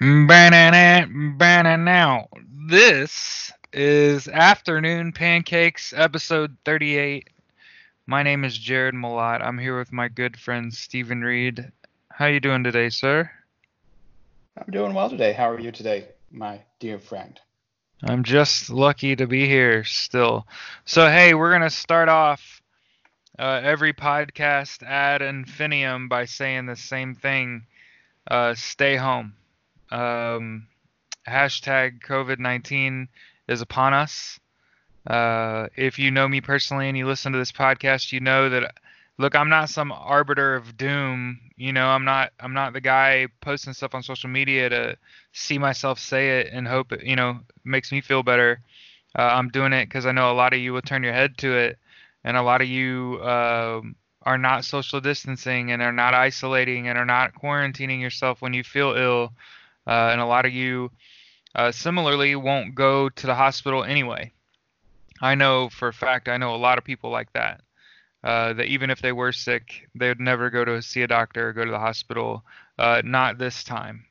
Banana, banana. This is Afternoon Pancakes, episode 38. My name is Jared Malott. I'm here with my good friend Stephen Reed. How you doing today, sir? I'm doing well today. How are you today, my dear friend? I'm just lucky to be here still. So, hey, we're gonna start off every podcast ad infinitum by saying the same thing. Stay home. Um, Hashtag COVID-19 is upon us. If you know me personally and you listen to this podcast, you know that look, I'm not some arbiter of doom. I'm not the guy posting stuff on social media to see myself say it and hope it, makes me feel better. I'm doing it because I know a lot of you will turn your head to it, and a lot of you are not social distancing and are not isolating and are not quarantining yourself when you feel ill. And a lot of you, similarly, won't go to the hospital anyway. I know for a fact, I know a lot of people like that. That even if they were sick, they would never go to see a doctor or go to the hospital. Not this time.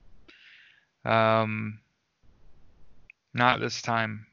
Um, Not this time.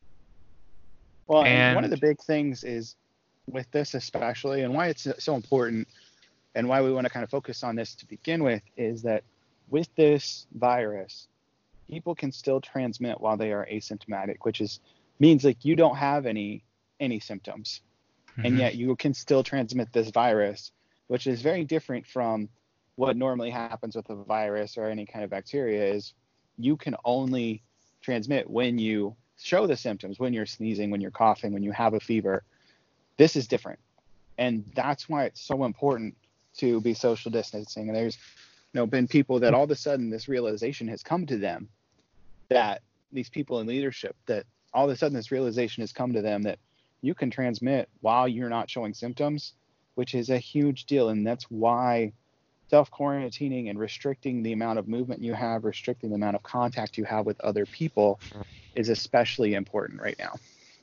Well, and one of And the big things is with this, especially, and why it's so important and why we want to kind of focus on this to begin with is that with this virus, people can still transmit while they are asymptomatic, which is means like you don't have any symptoms, and mhm. yet you can still transmit this virus, which is very different from what normally happens with a virus or any kind of bacteria is you can only transmit when you show the symptoms, when you're sneezing, when you're coughing, when you have a fever. This is different. And that's why it's so important to be social distancing. And there's been people that all of a sudden this realization has come to them, that these people in leadership, that all of a sudden this realization has come to them that you can transmit while you're not showing symptoms, which is a huge deal. And that's why self quarantining and restricting the amount of movement you have, restricting the amount of contact you have with other people is especially important right now.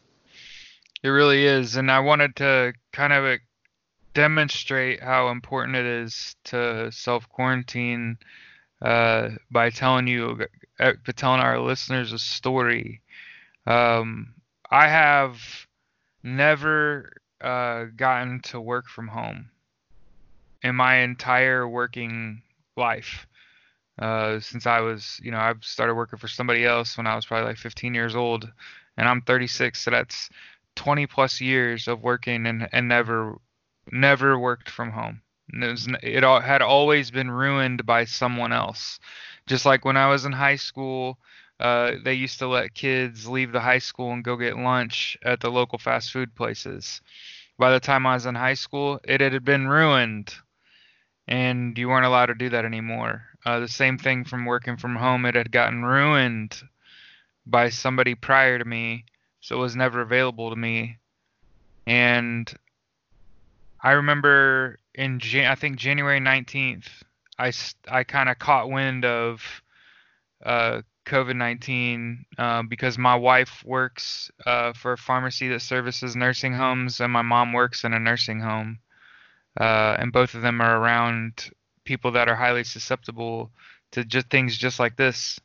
It really is. And I wanted to kind of demonstrate how important it is to self quarantine by telling our listeners a story. Um, I have never gotten to work from home in my entire working life. Since I've started working for somebody else when I was probably like 15 years old, and I'm 36, so that's 20 plus years of working and never worked from home. It had always been ruined by someone else. Just like when I was in high school, they used to let kids leave the high school and go get lunch at the local fast food places. By the time I was in high school, it had been ruined, and you weren't allowed to do that anymore. The same thing from working from home, it had gotten ruined by somebody prior to me, so it was never available to me. And I remember I think January 19th, I kind of caught wind of COVID-19 because my wife works for a pharmacy that services nursing homes, and my mom works in a nursing home. And both of them are around people that are highly susceptible to just things just like this.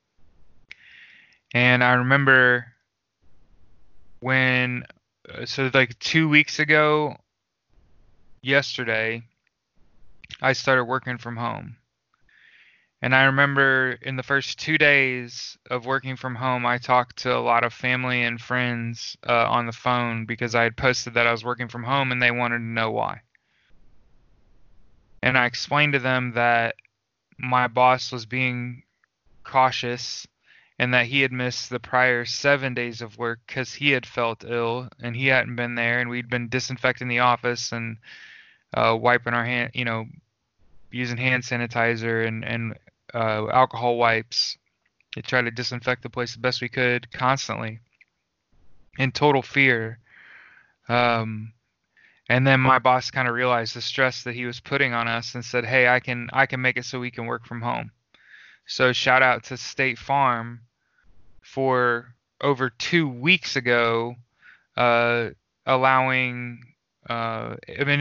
And I remember when, so like 2 weeks ago, yesterday, I started working from home. And I remember in the first 2 days of working from home, I talked to a lot of family and friends on the phone because I had posted that I was working from home and they wanted to know why. And I explained to them that my boss was being cautious and that he had missed the prior 7 days of work because he had felt ill and he hadn't been there, and we'd been disinfecting the office and wiping our hand, using hand sanitizer and alcohol wipes to try to disinfect the place the best we could constantly in total fear. Um, and then my boss kind of realized the stress that he was putting on us and said, "Hey, I can make it so we can work from home." So shout out to State Farm for over 2 weeks ago, uh, allowing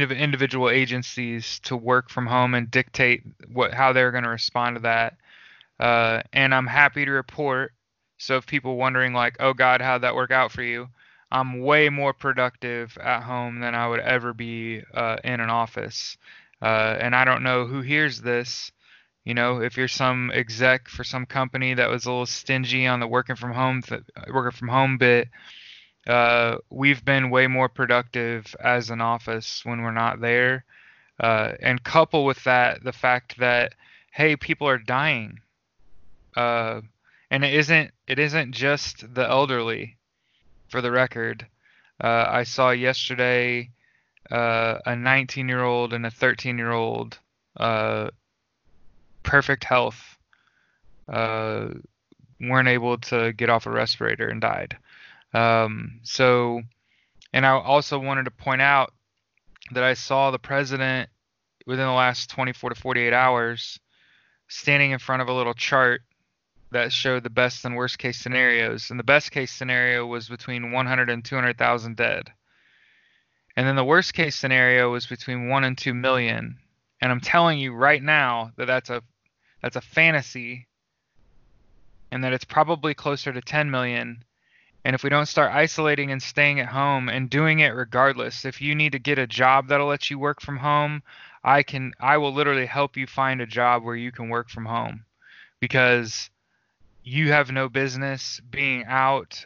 individual agencies to work from home and dictate how they're going to respond to that. And I'm happy to report. So if people wondering like, oh God, how'd that work out for you? I'm way more productive at home than I would ever be in an office. And I don't know who hears this. You know, if you're some exec for some company that was a little stingy on the working from home bit, we've been way more productive as an office when we're not there. And couple with that the fact that, hey, people are dying. Uh, and it isn't just the elderly, for the record. I saw yesterday a 19-year-old and a 13-year-old, uh, perfect health, uh, weren't able to get off a respirator and died. So, and I also wanted to point out that I saw the president within the last 24 to 48 hours standing in front of a little chart that showed the best and worst case scenarios. And the best case scenario was between 100 and 200,000 dead. And then the worst case scenario was between 1 and 2 million. And I'm telling you right now that that's a fantasy, and that it's probably closer to 10 million. And if we don't start isolating and staying at home and doing it regardless, if you need to get a job that'll let you work from home, I will literally help you find a job where you can work from home, because you have no business being out.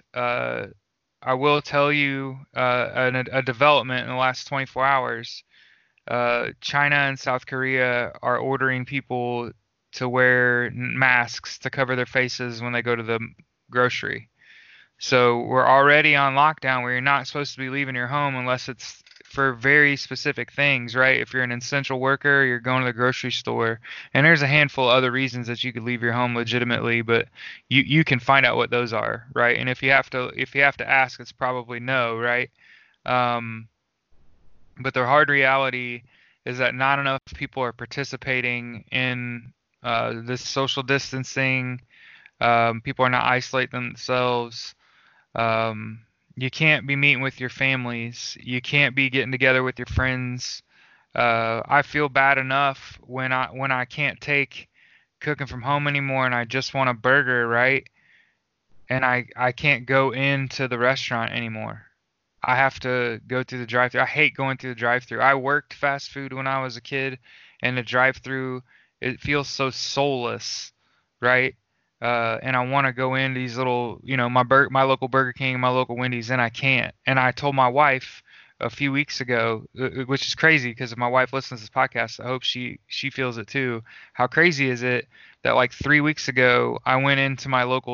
I will tell you a development in the last 24 hours. China and South Korea are ordering people to wear masks to cover their faces when they go to the grocery. So we're already on lockdown where you're not supposed to be leaving your home unless it's for very specific things, right? If you're an essential worker, you're going to the grocery store, and there's a handful of other reasons that you could leave your home legitimately, but you can find out what those are, right? And if you have to ask, it's probably no, right? Um, but the hard reality is that not enough people are participating in this social distancing. People are not isolating themselves. Um, you can't be meeting with your families. You can't be getting together with your friends. I feel bad enough when I can't take cooking from home anymore and I just want a burger, right? And I can't go into the restaurant anymore. I have to go through the drive-through. I hate going through the drive-through. I worked fast food when I was a kid, and the drive-through, it feels so soulless, right? And I want to go in these little, my local Burger King, my local Wendy's, and I can't. And I told my wife a few weeks ago, which is crazy because if my wife listens to this podcast, I hope she feels it too. How crazy is it that like 3 weeks ago I went into my local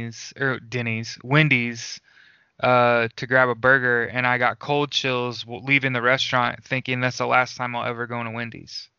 Wendy's, to grab a burger, and I got cold chills leaving the restaurant, thinking that's the last time I'll ever go into Wendy's.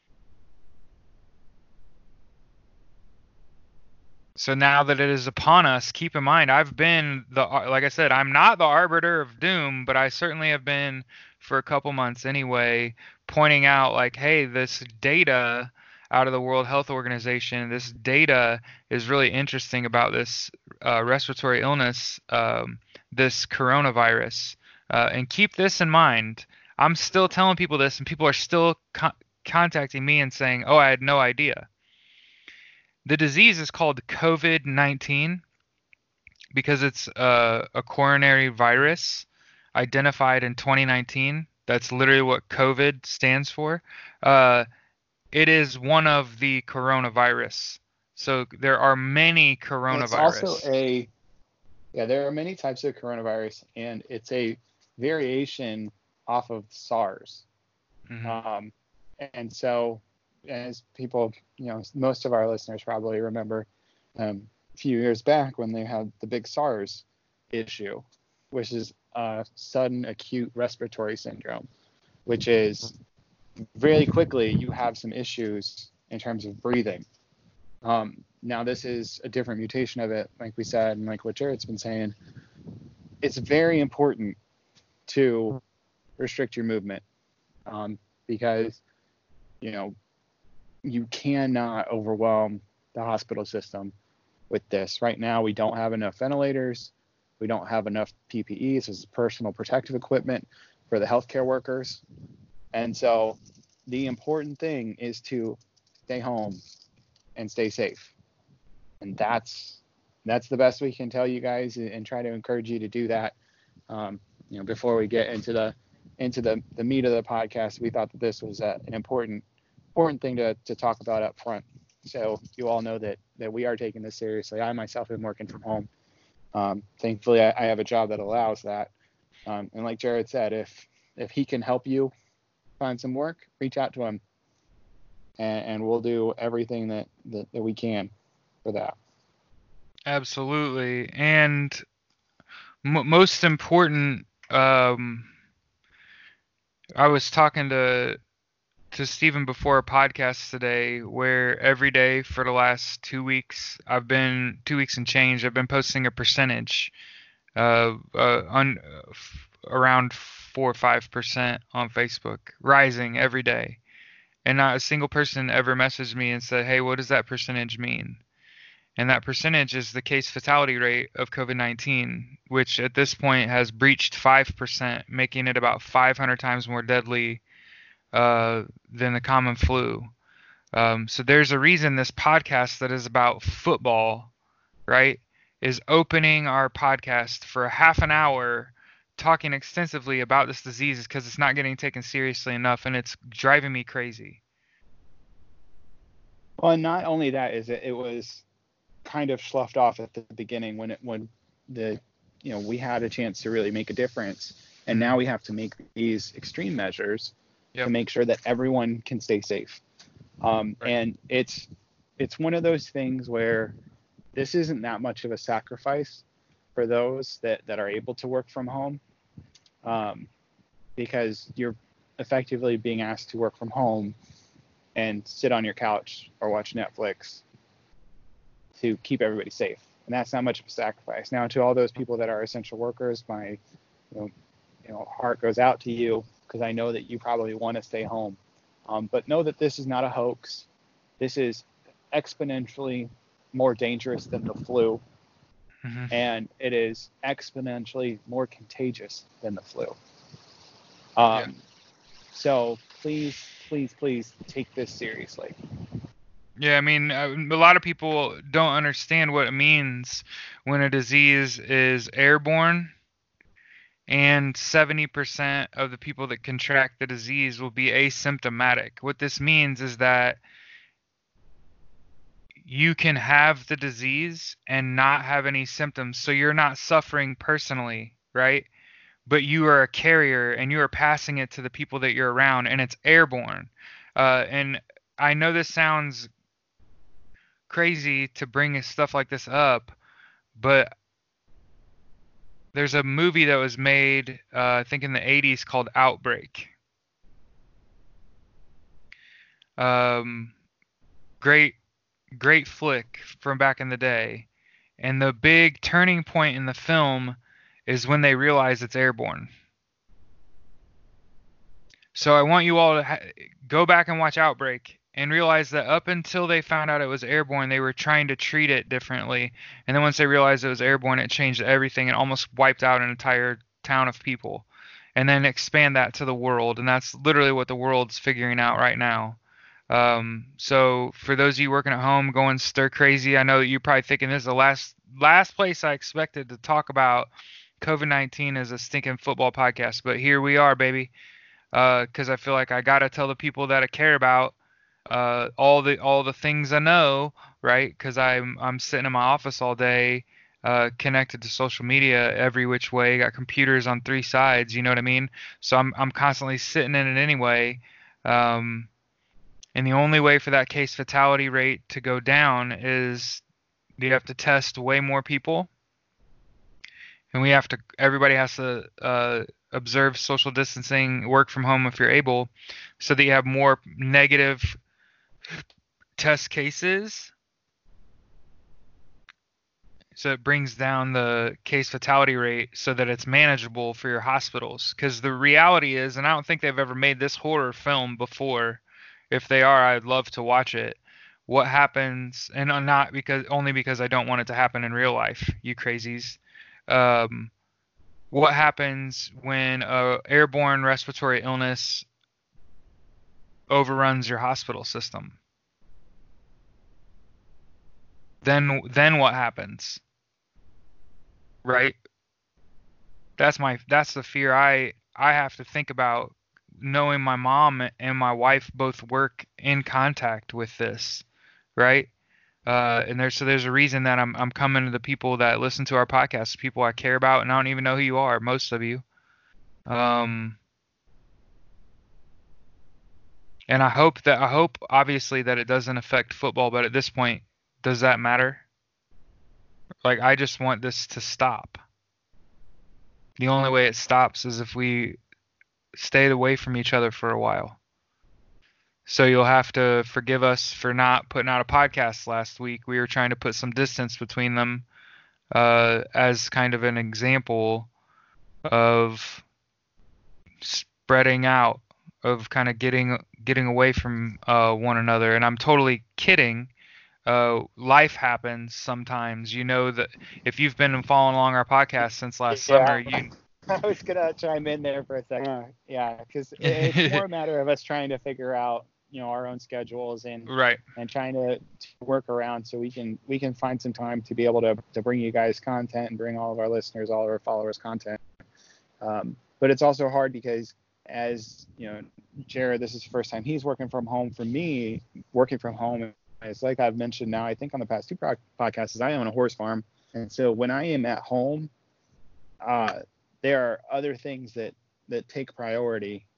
So now that it is upon us, keep in mind, like I said, I'm not the arbiter of doom, but I certainly have been for a couple months anyway, pointing out like, hey, this data out of the World Health Organization, this data is really interesting about this respiratory illness, this coronavirus. And keep this in mind. I'm still telling people this, and people are still contacting me and saying, oh, I had no idea. The disease is called COVID-19 because it's a coronary virus identified in 2019. That's literally what COVID stands for. Uh, it is one of the coronavirus. So there are many It's also coronavirus. there are many types of coronavirus, and it's a variation off of SARS. Hmm. Um, and so, as people, most of our listeners probably remember, a few years back when they had the big SARS issue, which is sudden acute respiratory syndrome, which is really quickly you have some issues in terms of breathing. Now, this is a different mutation of it, like we said, and like what Jared's been saying. It's very important to restrict your movement, because you know you cannot overwhelm the hospital system with this. Right now, we don't have enough ventilators. We don't have enough PPEs, as personal protective equipment, for the healthcare workers. And so the important thing is to stay home and stay safe. And that's the best we can tell you guys, and try to encourage you to do that. Before we get into the meat of the podcast, we thought that this was an important thing to talk about up front. So you all know that we are taking this seriously. I myself am working from home. Thankfully, I have a job that allows that. And like Jared said, if he can help you find some work, reach out to him, and we'll do everything that we can for that. Absolutely. And most important, I was talking to Stephen before a podcast today, where every day for the last 2 weeks, 2 weeks and change, I've been posting a percentage around 4 or 5% on Facebook, rising every day. And not a single person ever messaged me and said, hey, what does that percentage mean? And that percentage is the case fatality rate of COVID-19, which at this point has breached 5%, making it about 500 times more deadly than the common flu. So there's a reason this podcast that is about football, right, is opening our podcast for a half an hour talking extensively about this disease, because it's not getting taken seriously enough, and it's driving me crazy. Well, and not only that, is it was kind of sloughed off at the beginning when we had a chance to really make a difference, and now we have to make these extreme measures to make sure that everyone can stay safe. Right. And it's one of those things where this isn't that much of a sacrifice for those that are able to work from home, because you're effectively being asked to work from home and sit on your couch or watch Netflix to keep everybody safe. And that's not much of a sacrifice. Now, to all those people that are essential workers, my heart goes out to you, because I know that you probably want to stay home. But know that this is not a hoax. This is exponentially more dangerous than the flu. Mm-hmm. And it is exponentially more contagious than the flu. So please take this seriously. Yeah, I mean, a lot of people don't understand what it means when a disease is airborne, and 70% of the people that contract the disease will be asymptomatic. What this means is that you can have the disease and not have any symptoms, so you're not suffering personally, right? But you are a carrier, and you are passing it to the people that you're around, and it's airborne. And I know this sounds crazy to bring stuff like this up, but there's a movie that was made, I think in the 80s, called Outbreak. Great flick from back in the day. And the big turning point in the film is when they realize it's airborne. So I want you all to go back and watch Outbreak and realize that up until they found out it was airborne, they were trying to treat it differently. And then once they realized it was airborne, it changed everything and almost wiped out an entire town of people. And then expand that to the world. And that's literally what the world's figuring out right now. So for those of you working at home going stir crazy, I know you're probably thinking this is the last place I expected to talk about COVID-19 as a stinking football podcast. But here we are, baby. Because I feel like I gotta tell the people that I care about all the things I know, right? Because I'm sitting in my office all day, connected to social media every which way. Got computers on 3 sides, you know what I mean? So I'm constantly sitting in it anyway. And the only way for that case fatality rate to go down is you have to test way more people, and everybody has to observe social distancing, work from home if you're able, so that you have more negative test cases. So it brings down the case fatality rate so that it's manageable for your hospitals. Because the reality is, and I don't think they've ever made this horror film before. If they are, I'd love to watch it. What happens, and not only because I don't want it to happen in real life, you crazies. What happens when a airborne respiratory illness overruns your hospital system? then what happens? Right? That's the fear I have to think about, knowing my mom and my wife both work in contact with this, right? And there's a reason that I'm coming to the people that listen to our podcast, people I care about, and I don't even know who you are, most of you. Um, and I hope obviously that it doesn't affect football, but at this point, does that matter? Like, I just want this to stop. The only way it stops is if we stay away from each other for a while. So you'll have to forgive us for not putting out a podcast last week. We were trying to put some distance between them, as kind of an example of spreading out, of kind of getting away from one another. And I'm totally kidding. Life happens sometimes. You know that if you've been following along our podcast since last summer, you. I was gonna chime in there for a second. Yeah, because it's more a matter of us trying to figure out, our own schedules and Right. and trying to work around so we can find some time to be able to bring you guys content and bring all of our listeners, all of our followers content. But it's also hard because, as Jared, this is the first time he's working from home. For me, working from home, it's like I've mentioned now, I think on the past two podcasts, is I own a horse farm. And so when I am at home, there are other things that take priority,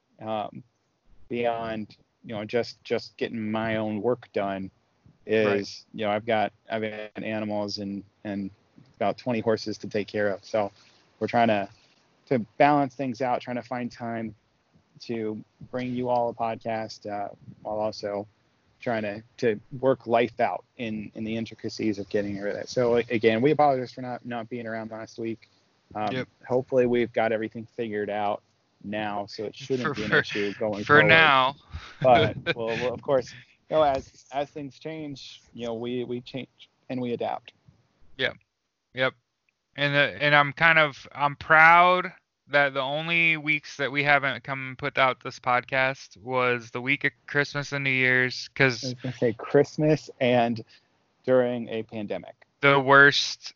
beyond, just getting my own work done. Is, right. I've got animals and about 20 horses to take care of. So we're trying to balance things out, trying to find time to bring you all a podcast, while also trying to work life out in the intricacies of getting rid of it. So again, we apologize for not being around last week. Yep. Hopefully we've got everything figured out now, so it shouldn't be an issue going for forward. Now. But we'll of course, as things change, we change and we adapt. Yep. And I'm proud that the only weeks that we haven't come and put out this podcast was the week of Christmas and New Year's, because I was gonna say Christmas and during a pandemic. The worst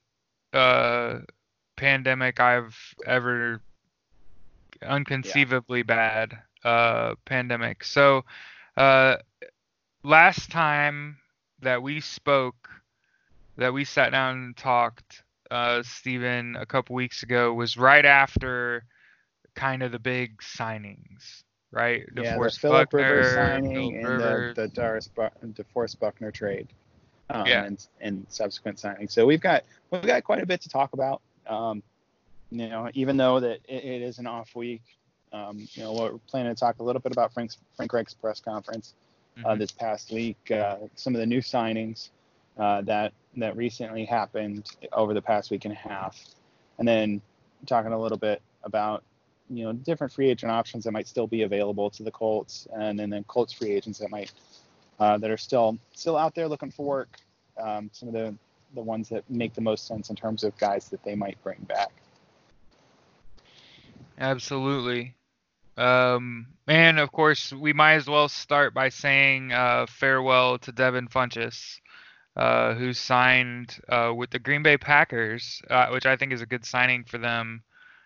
pandemic I've ever, unconceivably bad pandemic. So last time that we spoke, that we sat down and talked, Steven, a couple weeks ago, was right after kind of the big signings, right? The Philip Rivers signing and the DeForest Buckner trade, and subsequent signings. So we've got quite a bit to talk about. Even though that it is an off week, we're planning to talk a little bit about Frank Reich's press conference this past week, some of the new signings that recently happened over the past week and a half, and then talking a little bit about different free agent options that might still be available to the Colts, and then Colts free agents that are still out there looking for work. Some of the ones that make the most sense in terms of guys that they might bring back. Absolutely. And of course, we might as well start by saying farewell to Devin Funchess, who signed with the Green Bay Packers, which I think is a good signing for them.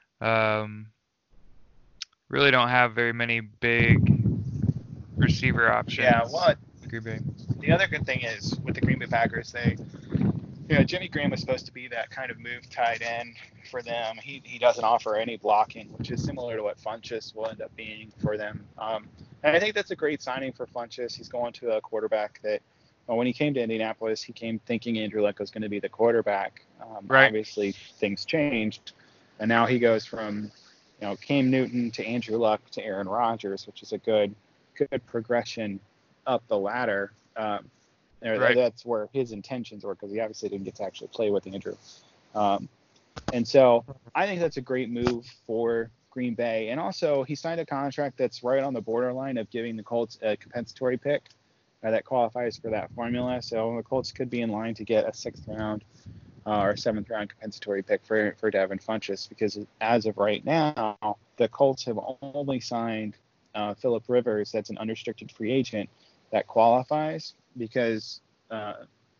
Really don't have very many big receiver options. Yeah, well, Green Bay. The other good thing is with the Green Bay Packers, Jimmy Graham was supposed to be that kind of move tight end for them. He doesn't offer any blocking, which is similar to what Funchess will end up being for them. And I think that's a great signing for Funchess. He's going to a quarterback that, when he came to Indianapolis, he came thinking Andrew Luck was going to be the quarterback. Right. Obviously, things changed, and now he goes from Cam Newton to Andrew Luck to Aaron Rodgers, which is a good progression up the ladder. Right. That's where his intentions were, because he obviously didn't get to actually play with Andrew. And so I think that's a great move for Green Bay. And also, he signed a contract that's right on the borderline of giving the Colts a compensatory pick that qualifies for that formula. So the Colts could be in line to get a 6th round or 7th round compensatory pick for Devin Funchess, because as of right now, the Colts have only signed Philip Rivers. That's an unrestricted free agent that qualifies, because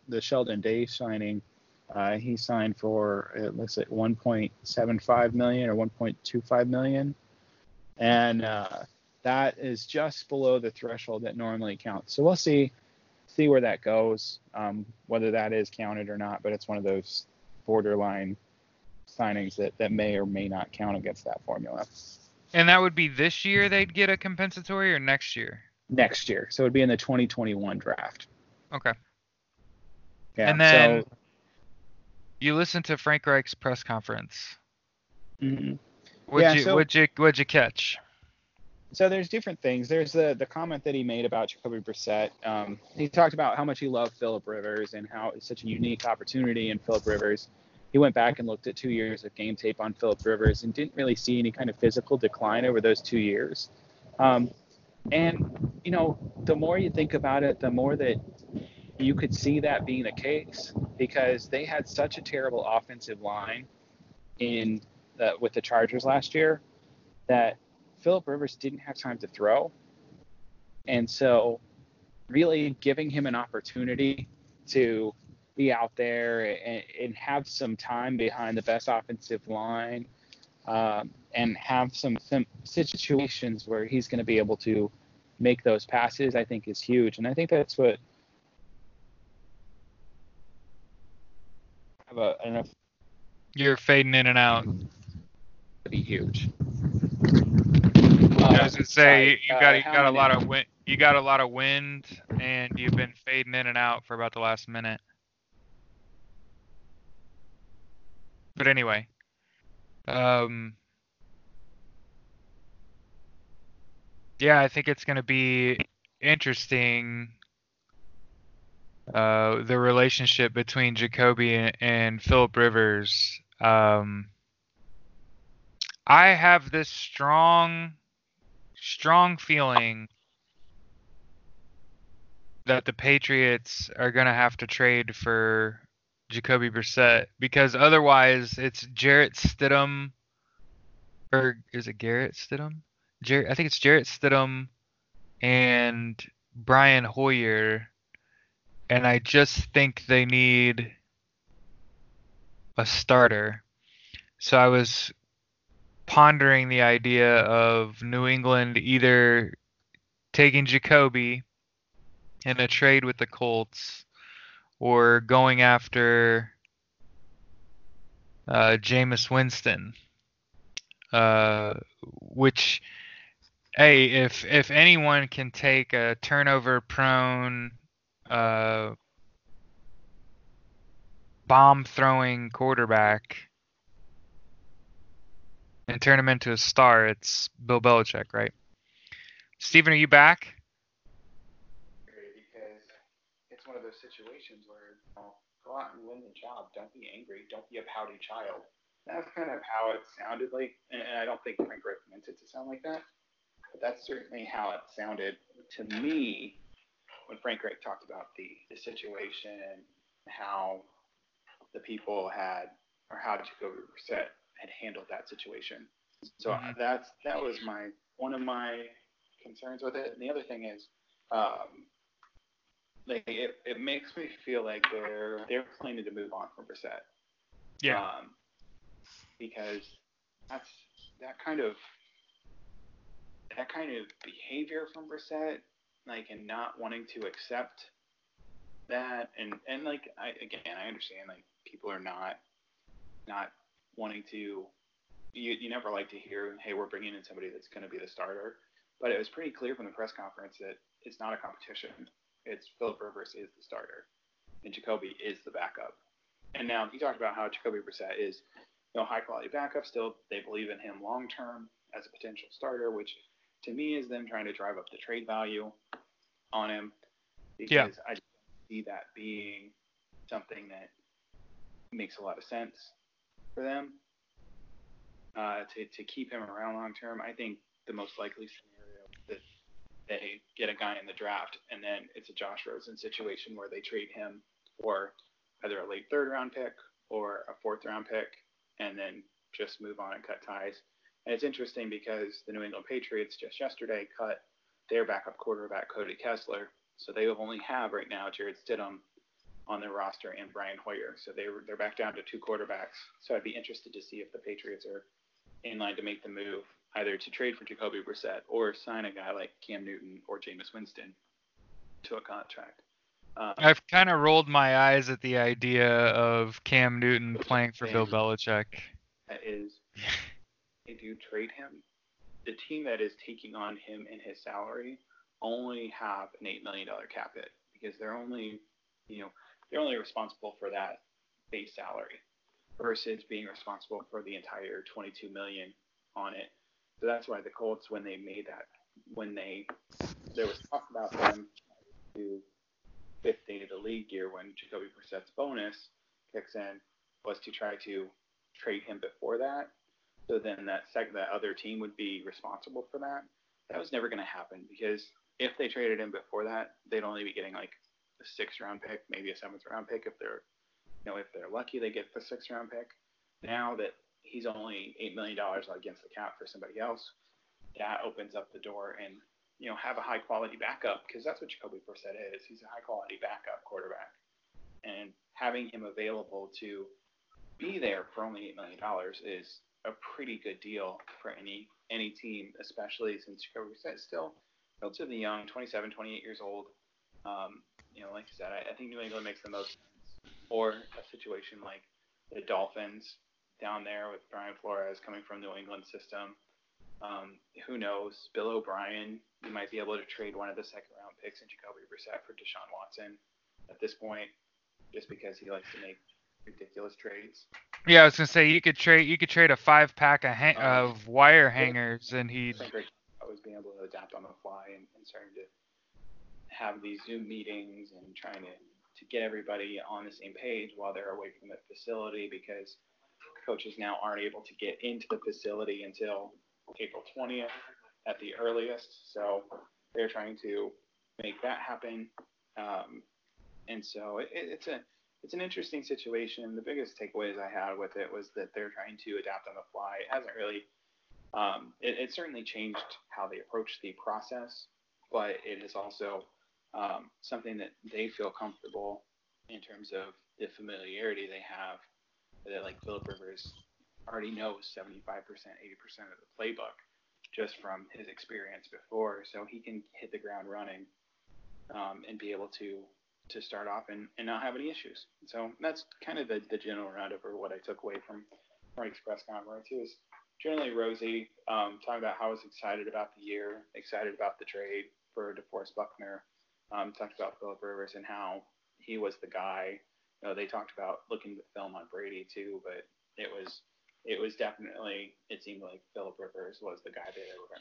the Sheldon Day signing. He signed for, it looks like 1.75 million or 1.25 million, and that is just below the threshold that normally counts. So we'll see where that goes, whether that is counted or not. But it's one of those borderline signings that may or may not count against that formula. And that would be this year they'd get a compensatory, or next year? Next year, so it'd be in the 2021 draft. Okay. Yeah. And then you listened to Frank Reich's press conference. Mm-hmm. What'd you catch? So there's different things. There's the comment that he made about Jacoby Brissett. He talked about how much he loved Philip Rivers and how it's such a unique opportunity in Philip Rivers. He went back and looked at 2 years of game tape on Philip Rivers and didn't really see any kind of physical decline over those 2 years. And, you know, the more you think about it, the more that you could see that being the case, because they had such a terrible offensive line with the Chargers last year that Philip Rivers didn't have time to throw. And so really giving him an opportunity to be out there and have some time behind the best offensive line, and have some situations where he's going to be able to make those passes, I think is huge. And I think that's what You're fading in and out. To be huge. I was gonna say you got a lot of wind. You got a lot of wind, and you've been fading in and out for about the last minute. But anyway, yeah, I think it's gonna be interesting. The relationship between Jacoby and Philip Rivers. I have this strong feeling that the Patriots are going to have to trade for Jacoby Brissett, because otherwise it's Jarrett Stidham, or is it Garrett Stidham? I think it's Jarrett Stidham and Brian Hoyer, and I just think they need a starter. So I was pondering the idea of New England either taking Jacoby in a trade with the Colts, or going after Jameis Winston, which, hey, if anyone can take a turnover-prone, bomb-throwing quarterback and turn him into a star, it's Bill Belichick, right? Steven, are you back? Because it's one of those situations where, you know, go out and win the job. Don't be angry. Don't be a pouty child. That's kind of how it sounded like, and I don't think Frank Reich meant it to sound like that, but that's certainly how it sounded to me when Frank Reich talked about the situation, how the people had, or how Jacoby Brissett had handled that situation. So that was one of my concerns with it. And the other thing is, it makes me feel like they're planning to move on from Brissett. Yeah. Because that kind of behavior from Brissett, like, and not wanting to accept that, and like, I understand, like, people are not wanting to. You never like to hear, hey, we're bringing in somebody that's going to be the starter, but it was pretty clear from the press conference that it's not a competition. It's Philip Rivers is the starter, and Jacoby is the backup. And now he talked about how Jacoby Brissett is, you know, high quality backup. Still, they believe in him long term as a potential starter, which to me is them trying to drive up the trade value on him, because I see that being something that makes a lot of sense for them. To keep him around long term, I think the most likely scenario is that they get a guy in the draft and then it's a Josh Rosen situation where they trade him for either a late third round pick or a fourth round pick, and then just move on and cut ties. And it's interesting because the New England Patriots just yesterday cut their backup quarterback Cody Kessler, so they only have right now Jarrett Stidham on their roster and Brian Hoyer. So they're back down to 2 quarterbacks. So I'd be interested to see if the Patriots are in line to make the move, either to trade for Jacoby Brissett or sign a guy like Cam Newton or Jameis Winston to a contract. I've kind of rolled my eyes at the idea of Cam Newton playing for Bill Belichick. That is, if you trade him, the team that is taking on him and his salary only have an $8 million cap hit, because they're only responsible for that base salary versus being responsible for the entire $22 million on it. So that's why the Colts, when they made that, there was talk about them to fifth day of the league year when Jacoby Brissett's bonus kicks in, was to try to trade him before that. So then that other team would be responsible for that. That was never going to happen, because if they traded him before that, they'd only be getting like a 6th round pick, maybe a 7th round pick if they're lucky. They get the 6th round pick. Now that he's only $8 million against the cap for somebody else, that opens up the door and have a high quality backup, because that's what Jacoby Brissett is. He's a high quality backup quarterback, and having him available to be there for only $8 million is a pretty good deal for any team, especially since Jacoby Brissett is still relatively young, 27, 28 years old. Like I said, I think New England makes the most sense. Or a situation like the Dolphins down there with Brian Flores coming from New England system. Who knows? Bill O'Brien, you might be able to trade one of the 2nd round picks in Jacoby Brissett for Deshaun Watson at this point, just because he likes to make ridiculous trades. Yeah, I was gonna say you could trade a 5-pack of wire hangers, and he'd always being able to adapt on the fly and starting to have these Zoom meetings and trying to get everybody on the same page while they're away from the facility, because coaches now aren't able to get into the facility until April 20th at the earliest. So they're trying to make that happen. And so it's an interesting situation. The biggest takeaways I had with it was that they're trying to adapt on the fly. It hasn't really it certainly changed how they approach the process, but it is also something that they feel comfortable in terms of the familiarity they have, that like Philip Rivers already knows 75%, 80% of the playbook just from his experience before, so he can hit the ground running and be able to start off and not have any issues. So that's kind of the general roundup of what I took away from Frank's press conference. He was generally rosy, talking about how I was excited about the year, excited about the trade for DeForest Buckner, talked about Philip Rivers and how he was the guy. They talked about looking at the film on Brady too, but it was definitely, it seemed like Philip Rivers was the guy that they were going to.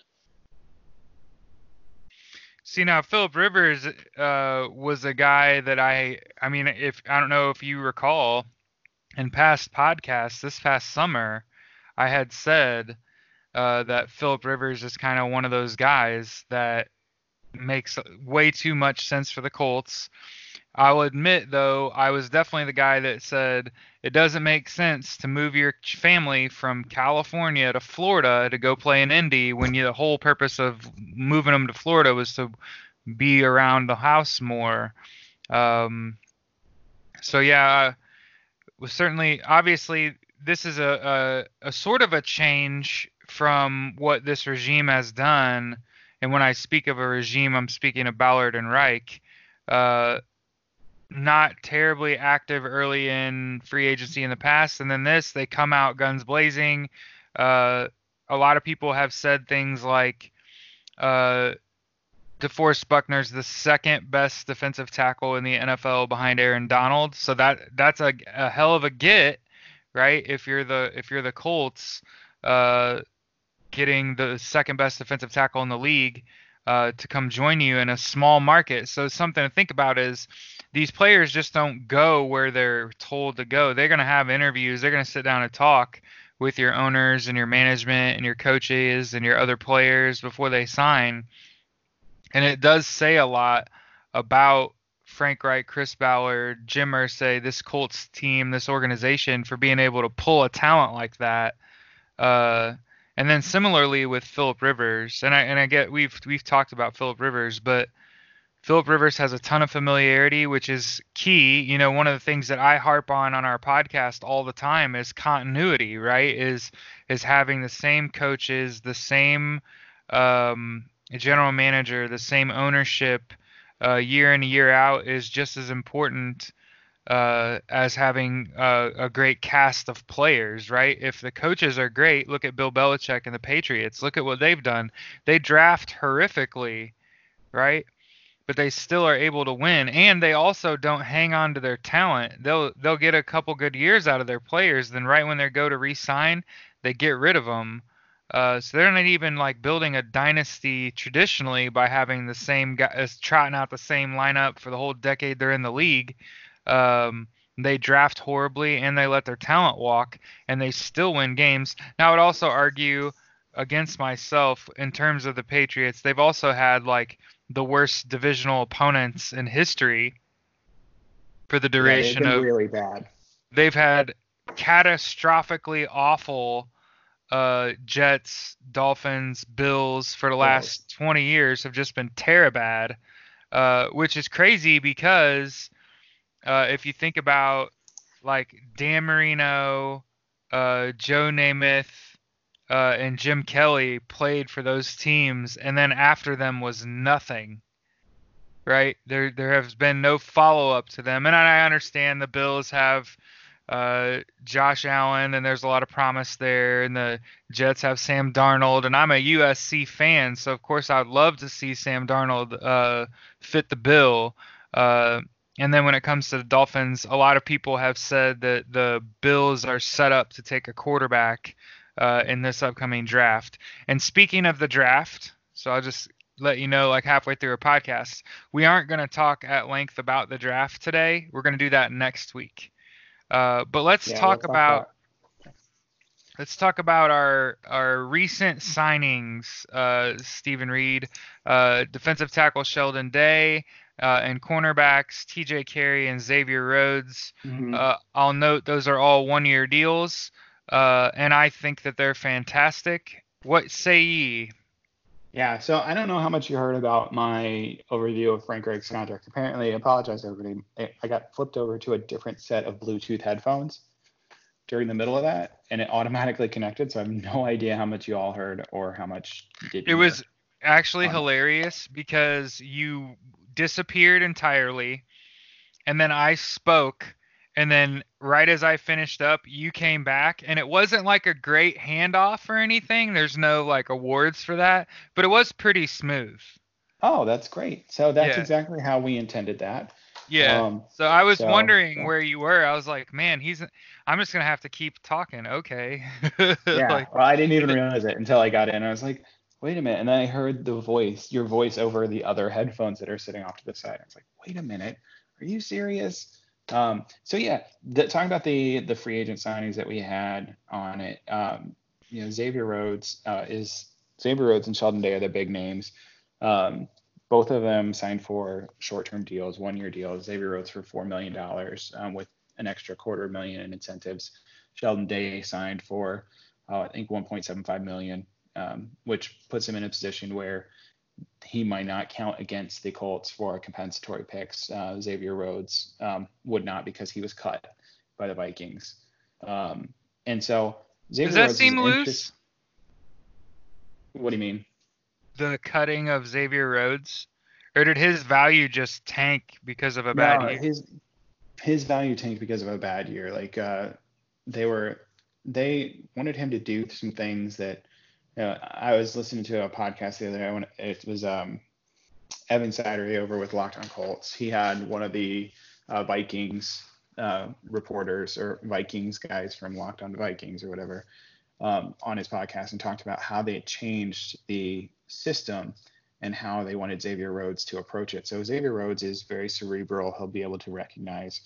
See, now Philip Rivers was a guy that I mean, if I don't know if you recall, in past podcasts this past summer, I had said that Philip Rivers is kind of one of those guys that makes way too much sense for the Colts. I'll admit, though, I was definitely the guy that said it doesn't make sense to move your family from California to Florida to go play in Indy when the whole purpose of moving them to Florida was to be around the house more. So yeah, was certainly, obviously, this is a sort of a change from what this regime has done. And when I speak of a regime, I'm speaking of Ballard and Reich. Not terribly active early in free agency in the past, and then they come out guns blazing. A lot of people have said things like DeForest Buckner's the 2nd best defensive tackle in the NFL behind Aaron Donald, so that's a hell of a get, right? If you're the Colts, getting the 2nd best defensive tackle in the league to come join you in a small market. So something to think about is these players just don't go where they're told to go. They're going to have interviews. They're going to sit down and talk with your owners and your management and your coaches and your other players before they sign. And it does say a lot about Frank Reich, Chris Ballard, Jim Irsay, this Colts team, this organization, for being able to pull a talent like that. And then similarly with Philip Rivers, and I get we've talked about Philip Rivers, but Philip Rivers has a ton of familiarity, which is key. You know, one of the things that I harp on our podcast all the time is continuity, right? Is having the same coaches, the same general manager, the same ownership year in year out is just as important as having a great cast of players, right? If the coaches are great, look at Bill Belichick and the Patriots. Look at what they've done. They draft horrifically, right? But they still are able to win, and they also don't hang on to their talent. They'll get a couple good years out of their players, then right when they go to re-sign, they get rid of them. So they're not even like building a dynasty traditionally by having the same guys trotting out the same lineup for the whole decade they're in the league. They draft horribly and they let their talent walk, and they still win games. Now, I would also argue against myself in terms of the Patriots. They've also had like the worst divisional opponents in history for the Yeah, they've duration been of. really bad. They've had catastrophically awful Jets, Dolphins, Bills for the Bills. last 20 years have just been bad, which is crazy because if you think about like Dan Marino, Joe Namath, and Jim Kelly played for those teams, and then after them was nothing. Right? There has been no follow up to them, and I understand the Bills have Josh Allen, and there's a lot of promise there, and the Jets have Sam Darnold, and I'm a USC fan, so of course I'd love to see Sam Darnold fit the bill. And then when it comes to the Dolphins, a lot of people have said that the Bills are set up to take a quarterback in this upcoming draft. And speaking of the draft, so I'll just let you know, like halfway through a podcast, we aren't going to talk at length about the draft today. We're going to do that next week. But let's Yeah, we'll talk talk about about. our recent signings. Stephen Reed, defensive tackle Sheldon Day, and cornerbacks T.J. Carey and Xavier Rhodes. Mhm. I'll note those are all 1-year deals, and I think that they're fantastic. What say ye? Yeah, so I don't know how much you heard about my overview of Frank Reich's contract. Apparently, I apologize, everybody. I got flipped over to a different set of Bluetooth headphones during the middle of that, and it automatically connected. So I have no idea how much you all heard or how much you It didn't hear was actually on it. hilarious because you disappeared entirely, and then I spoke, and then right as I finished up, you came back, and it wasn't like a great handoff or anything. There's no like awards for that, but it was pretty smooth. Oh, that's great. So that's Yeah. exactly how we intended that. Yeah. Um, So I was so wondering yeah. where you were. I was like, man, I'm just gonna have to keep talking. Okay. Yeah, Like, well, I didn't even realize it until I got in. I was like, wait a minute. And then I heard your voice over the other headphones that are sitting off to the side. I was like, wait a minute, are you serious? So yeah, talking about the free agent signings that we had on it, Xavier Rhodes and Sheldon Day are the big names. Um, Both of them signed for short-term deals, 1-year deals. Xavier Rhodes for $4 million with an extra $250,000 in incentives. Sheldon Day signed for I think 1.75 million, which puts him in a position where he might not count against the Colts for compensatory picks. Xavier Rhodes would not because he was cut by the Vikings. And so does Xavier that Rhodes is seem an interest. loose? What do you mean? The cutting of Xavier Rhodes, or did his value just tank because of a bad No, year? his value tanked because of a bad year. Like they were they wanted him to do some things that I was listening to a podcast the other day when it was Evan Sidery over with Locked On Colts. He had one of the Vikings reporters or Vikings guys from Locked On Vikings or whatever on his podcast and talked about how they changed the system and how they wanted Xavier Rhodes to approach it. So Xavier Rhodes is very cerebral. He'll be able to recognize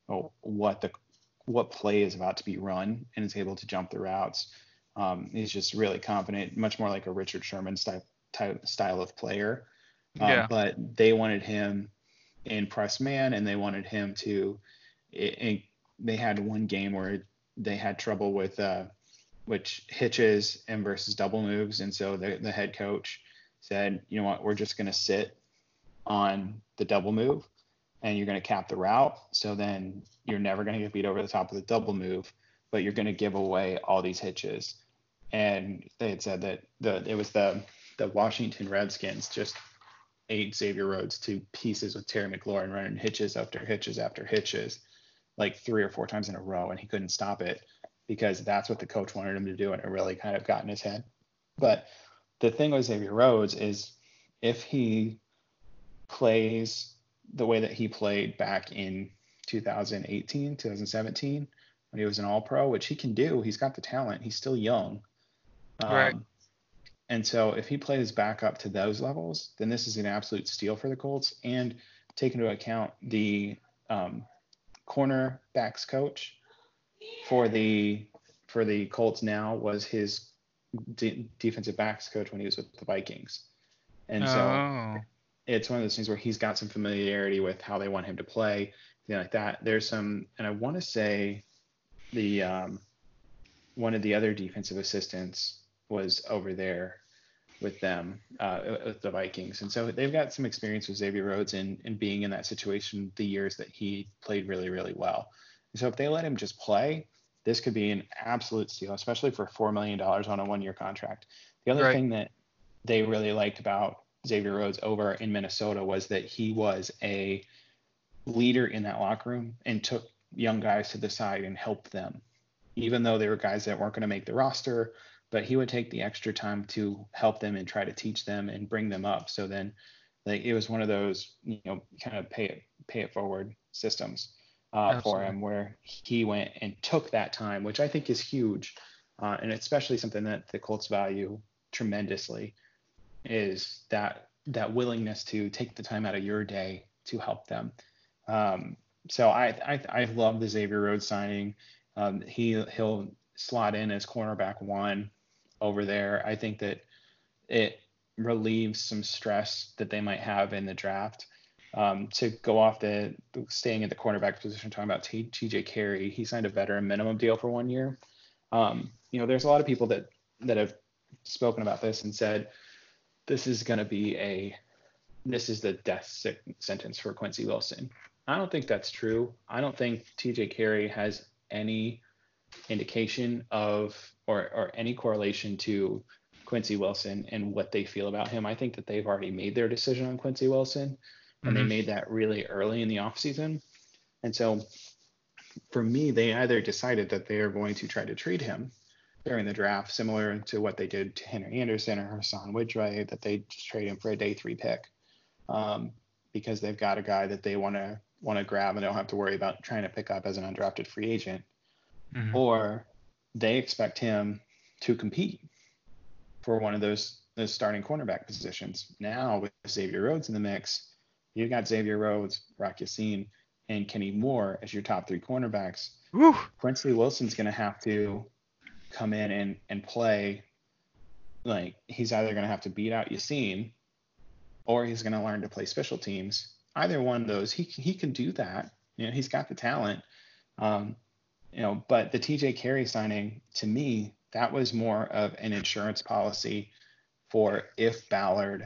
what play is about to be run and is able to jump the routes. He's just really confident, much more like a Richard Sherman style of player. Yeah. But they wanted him in press man, and they wanted him to. They had one game where they had trouble with which hitches and versus double moves, and so the head coach said, you know what, we're just going to sit on the double move, and you're going to cap the route. So then you're never going to get beat over the top of the double move, but you're going to give away all these hitches. And they had said that it was the Washington Redskins just ate Xavier Rhodes to pieces with Terry McLaurin running hitches after hitches after hitches, like 3 or 4 times in a row, and he couldn't stop it because that's what the coach wanted him to do, and it really kind of got in his head. But the thing with Xavier Rhodes is if he plays the way that he played back in 2018, 2017, when he was an All-Pro, which he can do, he's got the talent, he's still young. Right. And so if he plays back up to those levels, then this is an absolute steal for the Colts. And take into account the cornerbacks coach for the Colts now was his defensive backs coach when he was with the Vikings. And so it's one of those things where he's got some familiarity with how they want him to play, things like that. There's some, and I want to say the one of the other defensive assistants was over there with them, with the Vikings. And so they've got some experience with Xavier Rhodes and being in that situation the years that he played really, really well. And so if they let him just play, this could be an absolute steal, especially for $4 million on a 1-year contract. The other thing that they really liked about Xavier Rhodes over in Minnesota was that he was a leader in that locker room and took young guys to the side and helped them, even though they were guys that weren't going to make the roster, but he would take the extra time to help them and try to teach them and bring them up. So then it was one of those, kind of pay it forward systems for him, where he went and took that time, which I think is huge. And especially something that the Colts value tremendously is that willingness to take the time out of your day to help them. So I love the Xavier Rhodes signing. He'll slot in as cornerback 1 over there. I think that it relieves some stress that they might have in the draft. To go off staying at the cornerback position, talking about TJ Carey, he signed a veteran minimum deal for 1 year. There's a lot of people that have spoken about this and said this is the death sentence for Quincy Wilson. I don't think that's true. I don't think TJ Carey has any indication of or any correlation to Quincy Wilson and what they feel about him. I think that they've already made their decision on Quincy Wilson, and they made that really early in the offseason. And so for me, they either decided that they are going to try to trade him during the draft, similar to what they did to Henry Anderson or Hassan Widray, that they just trade him for a day 3 pick, because they've got a guy that they want to grab and don't have to worry about trying to pick up as an undrafted free agent. Or they expect him to compete for one of those starting cornerback positions. Now with Xavier Rhodes in the mix, you've got Xavier Rhodes, Rock Ya-Sin, and Kenny Moore as your top 3 cornerbacks. Woo. Quincy Wilson's going to have to come in and play. Like, he's either going to have to beat out Ya-Sin, or he's going to learn to play special teams. Either one of those, he can do that. He's got the talent. But the TJ Carey signing, to me, that was more of an insurance policy for if Ballard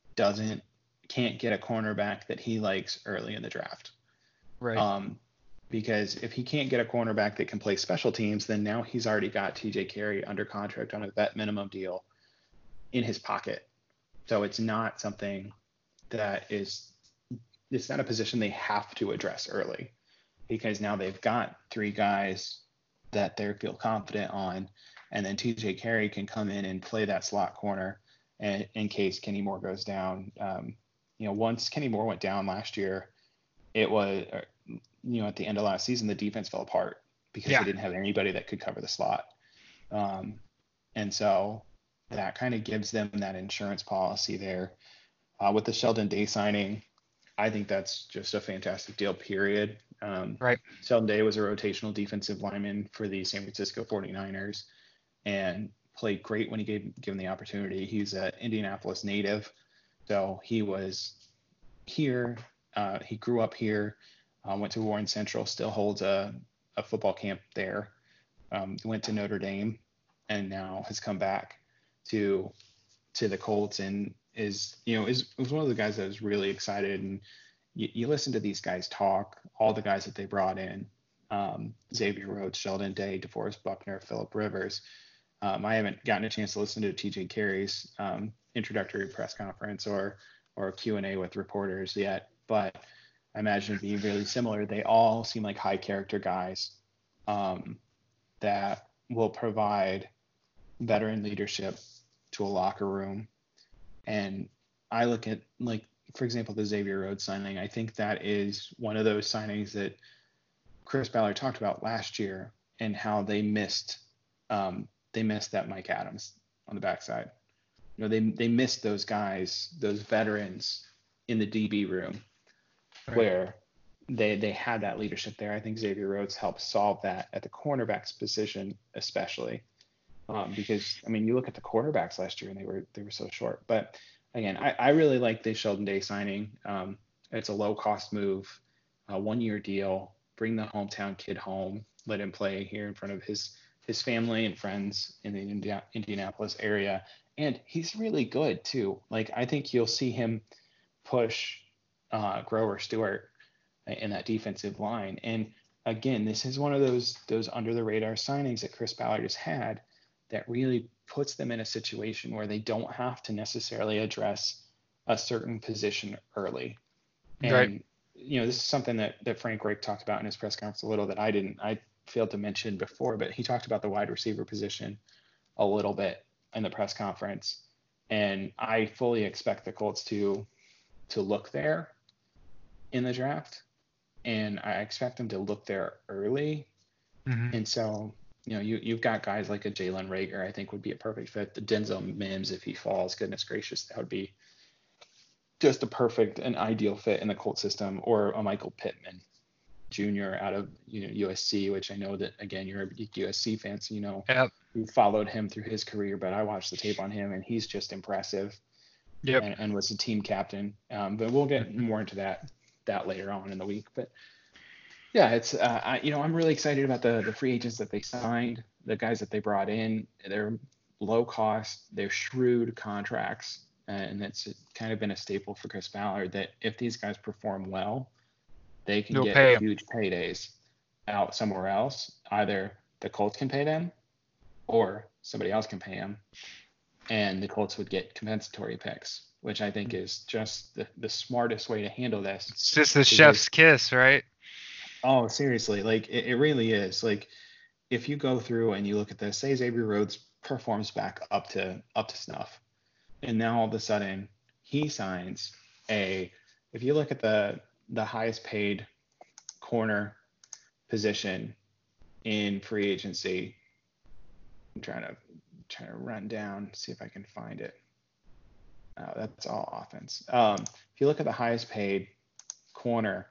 can't get a cornerback that he likes early in the draft. Right. Because if he can't get a cornerback that can play special teams, then now he's already got TJ Carey under contract on a vet minimum deal in his pocket. So it's not something it's not a position they have to address early, because now they've got 3 guys that they feel confident on, and then TJ Carey can come in and play that slot corner and in case Kenny Moore goes down. Once Kenny Moore went down last year, it was, at the end of last season, the defense fell apart because they didn't have anybody that could cover the slot. And so that kind of gives them that insurance policy there. With the Sheldon Day signing, I think that's just a fantastic deal, period. Right. Sheldon Day was a rotational defensive lineman for the San Francisco 49ers and played great when he given the opportunity. He's an Indianapolis native, so he was here. He grew up here, went to Warren Central, still holds a football camp there, went to Notre Dame, and now has come back to the Colts and was one of the guys that was really excited. And you listen to these guys talk, all the guys that they brought in, Xavier Rhodes, Sheldon Day, DeForest Buckner, Philip Rivers. I haven't gotten a chance to listen to TJ Carey's introductory press conference or Q&A with reporters yet, but I imagine it'd be really similar. They all seem like high character guys that will provide veteran leadership to a locker room. And I look at, like, for example, the Xavier Rhodes signing. I think that is one of those signings that Chris Ballard talked about last year, and how they missed that Mike Adams on the backside. They missed those guys, those veterans in the DB room, right, where they had that leadership there. I think Xavier Rhodes helped solve that at the cornerbacks position, especially because you look at the quarterbacks last year and they were so short. But again, I really like the Sheldon Day signing. It's a low cost move, a 1-year deal. Bring the hometown kid home, let him play here in front of his family and friends in the Indianapolis area. And he's really good too. Like, I think you'll see him push Grover Stewart in that defensive line. And again, this is one of those under the radar signings that Chris Ballard has had that really puts them in a situation where they don't have to necessarily address a certain position early. And, right, this is something that Frank Reich talked about in his press conference a little that I failed to mention before, but he talked about the wide receiver position a little bit in the press conference. And I fully expect the Colts to look there in the draft. And I expect them to look there early. Mm-hmm. And so, you've got guys like a Jalen Reagor, I think would be a perfect fit. The Denzel Mims, if he falls, goodness gracious, that would be just a perfect and ideal fit in the Colt system. Or a Michael Pittman Jr. out of USC, which I know that, again, you're a big USC fan, so yep, you followed him through his career, but I watched the tape on him and he's just impressive. yep, and was a team captain. But we'll get more into that later on in the week. But yeah, it's I'm really excited about the free agents that they signed, the guys that they brought in. They're low cost, they're shrewd contracts, and that's kind of been a staple for Chris Ballard, that if these guys perform well, they can you'll get pay him. huge paydays out somewhere else. Either the Colts can pay them, or somebody else can pay them, and the Colts would get compensatory picks, which I think is just the smartest way to handle this. It's just the chef's kiss, right? Oh, seriously, like it really is. Like, if you go through and you look at this, say Xavier Rhodes performs back up to snuff, and now all of a sudden he signs if you look at the highest paid corner position in free agency, I'm trying to run down, see if I can find it. That's all offense. If you look at the highest paid corner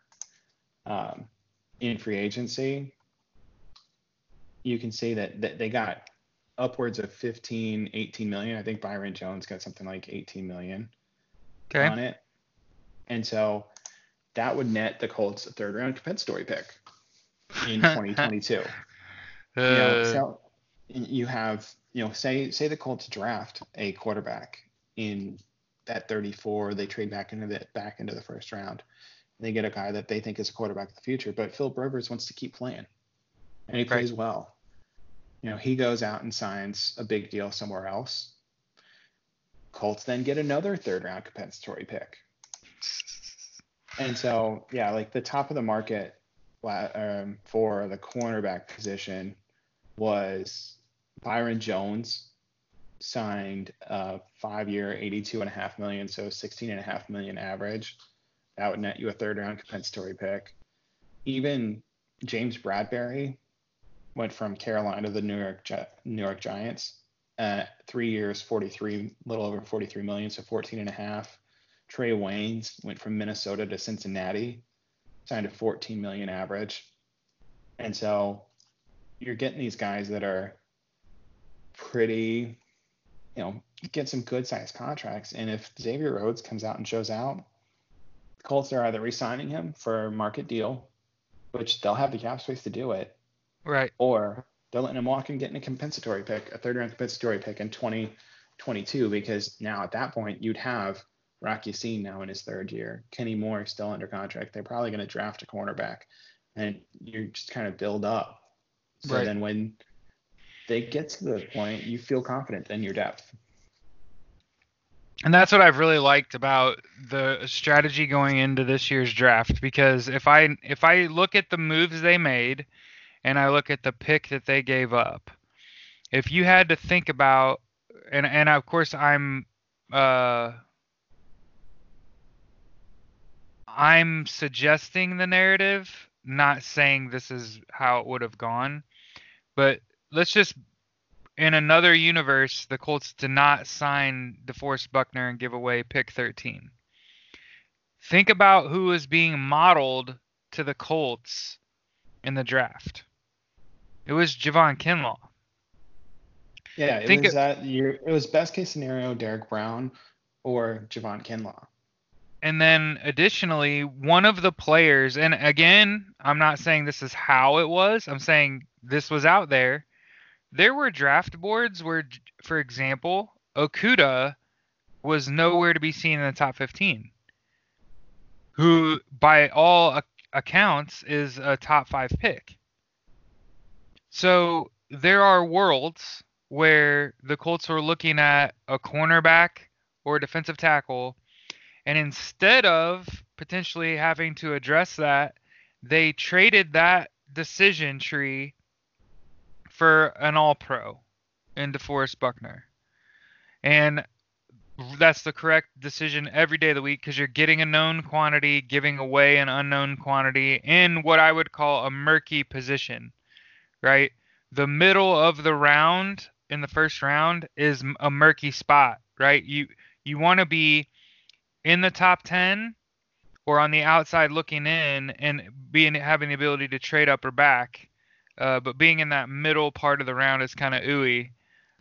in free agency, you can see that they got upwards of 15, 18 million. I think Byron Jones got something like 18 million on it. And so that would net the Colts a 3rd round compensatory pick in 2022. So you have, say the Colts draft a quarterback in that 34, they trade back into the first round. They get a guy that they think is a quarterback of the future, but Philip Rivers wants to keep playing, and he plays well. He goes out and signs a big deal somewhere else. Colts then get another 3rd round compensatory pick. And so, yeah, like the top of the market for the cornerback position was Byron Jones, signed a 5-year, $82.5 million, so $16.5 million average. That would net you a 3rd round compensatory pick. Even James Bradbury went from Carolina to the New York Giants. 3 years, little over 43 million, so 14.5. Trey Waynes went from Minnesota to Cincinnati, signed a 14 million average. And so you're getting these guys that are pretty, get some good sized contracts. And if Xavier Rhodes comes out and shows out, the Colts are either re-signing him for a market deal, which they'll have the cap space to do it, right, or they're letting him walk and getting a compensatory pick, a 3rd round compensatory pick in 22, because now at that point you'd have Rock Ya-Sin now in his third year, Kenny Moore still under contract. They're probably going to draft a cornerback, and you just kind of build up. So Right. then when they get to the point, you feel confident in your depth. And that's what I've really liked about the strategy going into this year's draft, because if I look at the moves they made and I look at the pick that they gave up, if you had to think about, and of course uh I'm suggesting the narrative, not saying this is how it would have gone, but let's just, in another universe, the Colts did not sign DeForest Buckner and give away pick 13. Think about who is being modeled to the Colts in the draft. It was Javon Kinlaw. Yeah, it Think was that year. It was best case scenario Derek Brown or Javon Kinlaw. And then additionally, one of the players, and again, I'm not saying this is how it was, I'm saying this was out there. There were draft boards where, for example, Okuda was nowhere to be seen in the top 15, who by all accounts is a top 5 pick. So there are worlds where the Colts were looking at a cornerback or a defensive tackle, and instead of potentially having to address that, they traded that decision tree for an all-pro in DeForest Buckner. And that's the correct decision every day of the week, because you're getting a known quantity, giving away an unknown quantity in what I would call a murky position, right? The middle of the round in the first round is a murky spot, right? You want to be in the top 10 or on the outside looking in and having the ability to trade up or back. But being in that middle part of the round is kind of ooey.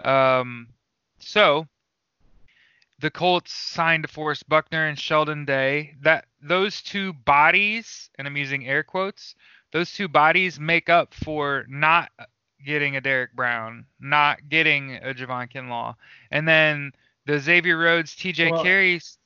So the Colts signed DeForest Buckner and Sheldon Day. That those two bodies, and I'm using air quotes, those two bodies make up for not getting a Derek Brown, not getting a Javon Kinlaw, and then the Xavier Rhodes, TJ Carries.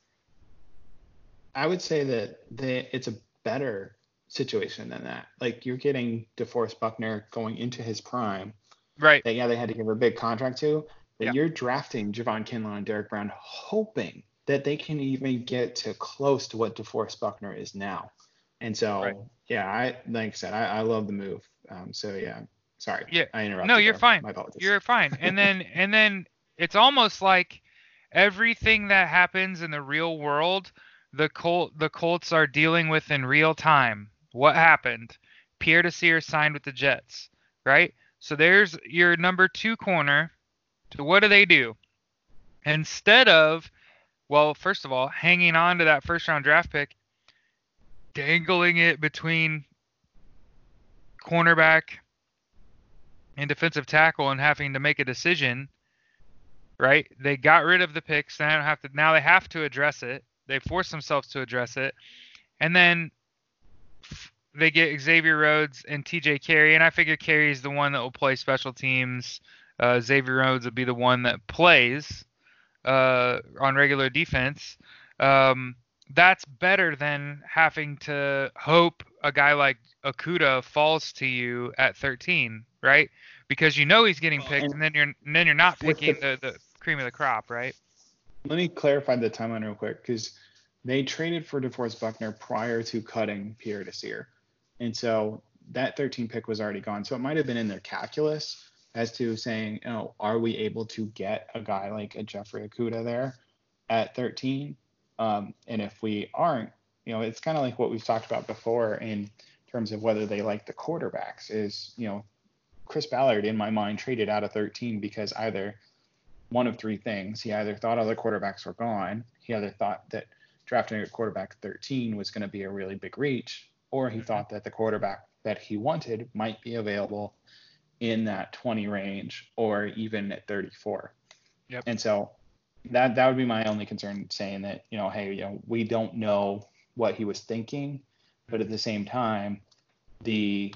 I would say that it's a better situation than that. Like, you're getting DeForest Buckner going into his prime. Right. That, yeah, they had to give a big contract to, but Yeah. you're drafting Javon Kinlaw and Derek Brown hoping that they can even get to close to what DeForest Buckner is now. And so, Right. yeah, like I said, I love the move. So yeah, sorry, Yeah. I interrupted. No, you're there. fine. My apologies. You're fine. And then it's almost like everything that happens in the real world, the Colts are dealing with in real time. What happened? Pierre Desir signed with the Jets, right? So there's your number 2 corner. So what do? Instead of, well, first of all, hanging on to that first round draft pick, dangling it between cornerback and defensive tackle and having to make a decision, right? They got rid of the picks. Now they have to address it. They force themselves to address it. And then they get Xavier Rhodes and TJ Carey, and I figure Carey is the one that will play special teams. Xavier Rhodes will be the one that plays on regular defense. That's better than having to hope a guy like Okuda falls to you at 13, right? Because you know he's getting picked, and then you're not picking the cream of the crop, right? Let me clarify the timeline real quick, because they traded for DeForest Buckner prior to cutting Pierre Desir. And so that 13 pick was already gone. So it might have been in their calculus as to saying, are we able to get a guy like a Jeffrey Okudah there at 13? And if we aren't, it's kind of like what we've talked about before in terms of whether they like the quarterbacks is, Chris Ballard, in my mind, traded out of 13 because either one of three things. He either thought other quarterbacks were gone. He either thought that drafting a quarterback at 13 was going to be a really big reach, or he thought that the quarterback that he wanted might be available in that 20 range or even at 34. Yep. And so that would be my only concern, saying that, hey, we don't know what he was thinking, but at the same time, the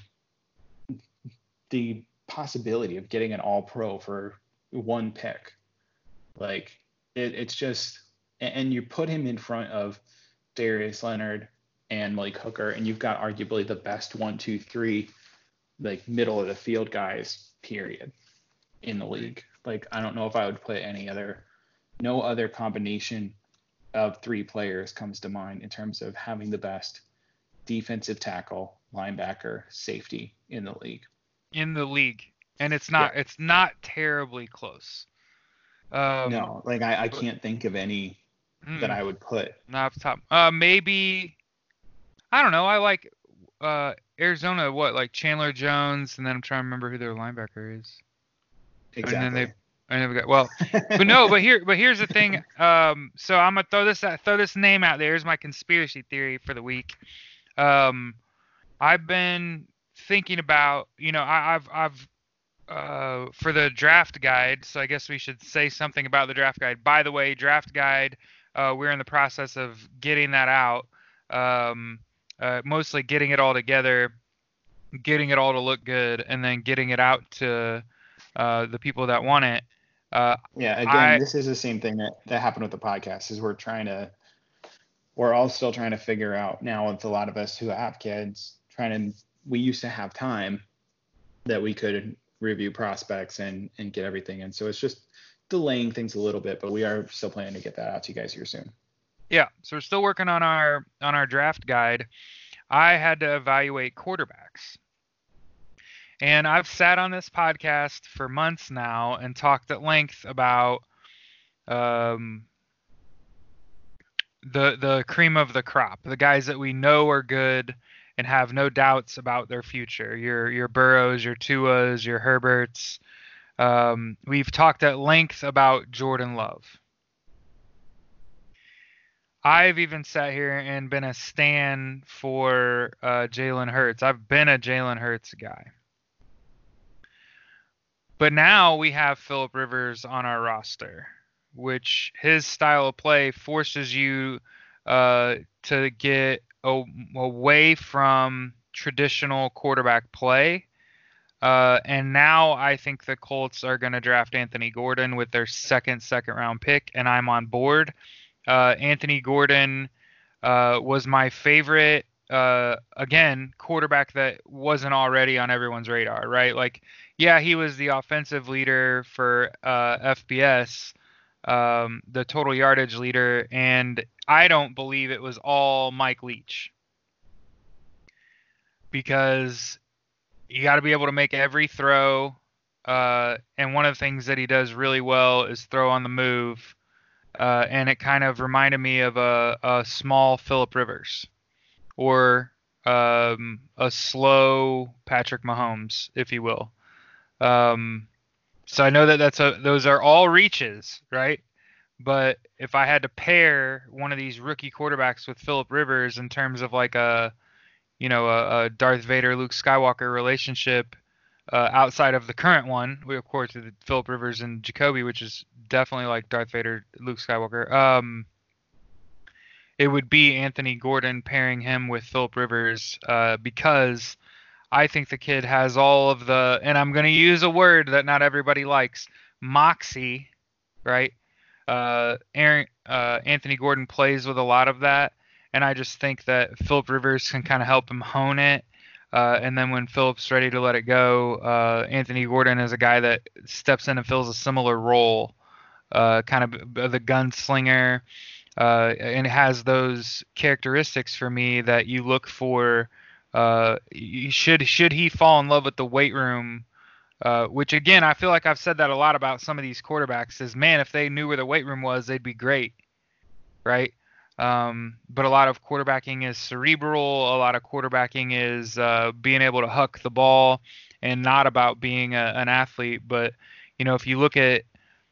possibility of getting an all-pro for one pick Like it's just, and you put him in front of Darius Leonard and Malik Hooker, and you've got arguably the best 1, 2, 3, like middle of the field guys, period, in the league. Like I don't know if I would put no other combination of 3 players comes to mind in terms of having the best defensive tackle, linebacker, safety in the league. And it's not terribly close. No, like I can't think of any that I would put. Not off the top. Maybe, I don't know. I like Arizona. What, like Chandler Jones, and then I'm trying to remember who their linebacker is. Exactly. And then I never got, well, but here's the thing. So I'm gonna throw this name out there. Here's my conspiracy theory for the week. I've been thinking about, I've for the draft guide, so I guess we should say something about the draft guide. By the way, draft guide, we're in the process of getting that out. Mostly getting it all together, getting it all to look good, and then getting it out to the people that want it. This is the same thing that happened with the podcast. Is we're all still trying to figure out now, with a lot of us who have kids, we used to have time that we could review prospects and get everything in. So it's just delaying things a little bit, but we are still planning to get that out to you guys here soon. Yeah, so we're still working on our draft guide. I had to evaluate quarterbacks. And I've sat on this podcast for months now and talked at length about the cream of the crop, the guys that we know are good and have no doubts about their future. Your Burrows, your Tuas, your Herberts. We've talked at length about Jordan Love. I've even sat here and been a stan for Jalen Hurts. I've been a Jalen Hurts guy. But now we have Philip Rivers on our roster, which his style of play forces you to get away from traditional quarterback play. And now I think the Colts are going to draft Anthony Gordon with their second round pick, and I'm on board. Anthony Gordon was my favorite, again, quarterback that wasn't already on everyone's radar, right? Like, yeah, he was the offensive leader for FBS, the total yardage leader, and I don't believe it was all Mike Leach. Because you got to be able to make every throw, and one of the things that he does really well is throw on the move. And it kind of reminded me of a small Philip Rivers, or a slow Patrick Mahomes, if you will. So I know that those are all reaches, right? But if I had to pair one of these rookie quarterbacks with Philip Rivers in terms of like a Darth Vader, Luke Skywalker relationship, outside of the current one, we of course did Philip Rivers and Jacoby, which is definitely like Darth Vader, Luke Skywalker. It would be Anthony Gordon pairing him with Philip Rivers, because I think the kid has all of the, and I'm going to use a word that not everybody likes, moxie, right? Anthony Gordon plays with a lot of that, and I just think that Philip Rivers can kind of help him hone it. And then when Philip's ready to let it go, Anthony Gordon is a guy that steps in and fills a similar role, kind of the gunslinger, and has those characteristics for me that you look for. Should he fall in love with the weight room, which again, I feel like I've said that a lot about some of these quarterbacks, is, man, if they knew where the weight room was, they'd be great, right? But a lot of quarterbacking is cerebral. A lot of quarterbacking is being able to huck the ball, and not about being an athlete. But if you look at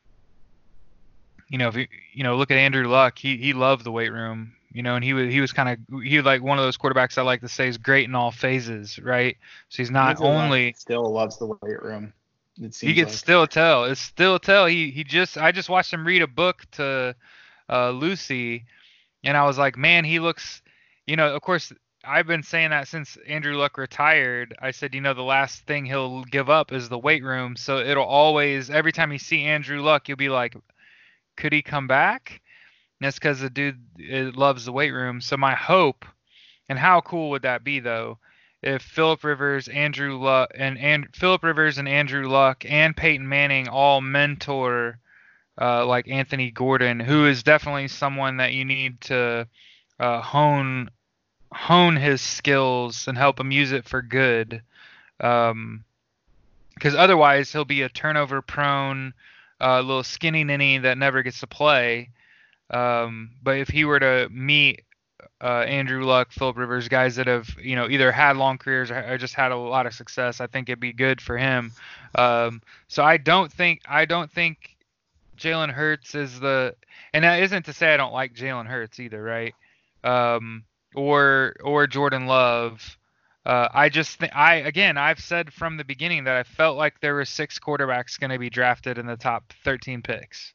look at Andrew Luck, he loved the weight room. And he was like one of those quarterbacks I like to say is great in all phases, right? So he's not only still loves the weight room. He can still tell. It's still tell. I just watched him read a book to Lucy. And I was like, man, he looks, of course, I've been saying that since Andrew Luck retired. I said, the last thing he'll give up is the weight room. So it'll always, every time you see Andrew Luck, you'll be like, could he come back? And that's because the dude loves the weight room. So my hope, and how cool would that be though, if Philip Rivers, Philip Rivers and Andrew Luck and Peyton Manning all mentor like Anthony Gordon, who is definitely someone that you need to hone his skills and help him use it for good. Because otherwise he'll be a turnover prone, little skinny ninny that never gets to play. But if he were to meet Andrew Luck, Philip Rivers, guys that have either had long careers or just had a lot of success, I think it'd be good for him. So I don't think Jalen Hurts is and that isn't to say I don't like Jalen Hurts either, right? Um, or Jordan Love. I just think I've said from the beginning that I felt like there were 6 quarterbacks going to be drafted in the top 13 picks,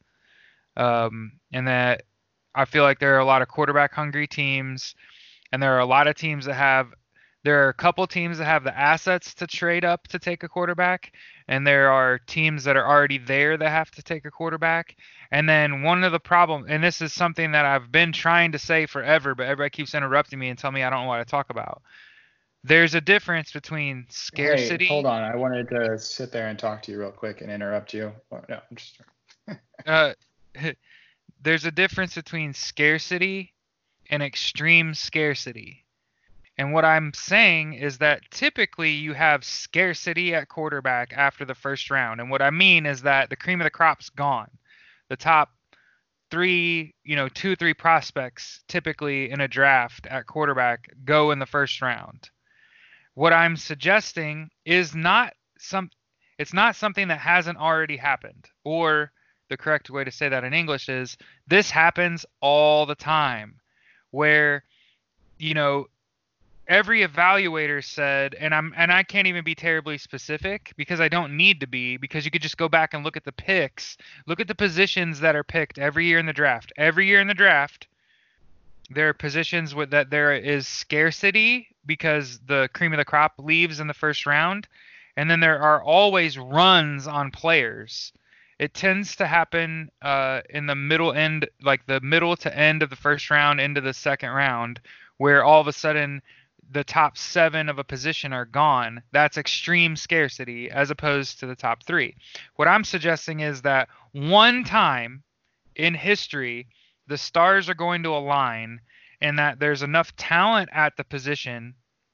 and that I feel like there are a lot of quarterback hungry teams, and there are a lot of teams that have. There are a couple teams that have the assets to trade up to take a quarterback, and there are teams that are already there that have to take a quarterback. And then one of the problems, and this is something that I've been trying to say forever, but everybody keeps interrupting me and tell me I don't know what to talk about. There's a difference between Hey, hold scarcity. on. I wanted to sit there and talk to you real quick and interrupt you. Oh, no, I'm just. Uh, there's a difference between scarcity and extreme scarcity. And what I'm saying is that typically you have scarcity at quarterback after the first round. And what I mean is that the cream of the crop's gone. The top three, 2, 3 prospects typically in a draft at quarterback go in the first round. What I'm suggesting is it's not something that hasn't already happened. Or the correct way to say that in English is this happens all the time where, you know, every evaluator said, and I can't even be terribly specific because I don't need to be, because you could just go back and look at the picks, look at the positions that are picked every year in the draft. Every year in the draft, there are positions that there is scarcity because the cream of the crop leaves in the first round, and then there are always runs on players. It tends to happen in the middle end, like the middle to end of the first round into the second round, where all of a sudden the top 7 of a position are gone. That's extreme scarcity as opposed to the top 3. What I'm suggesting is that one time in history, the stars are going to align and that there's enough talent at the position.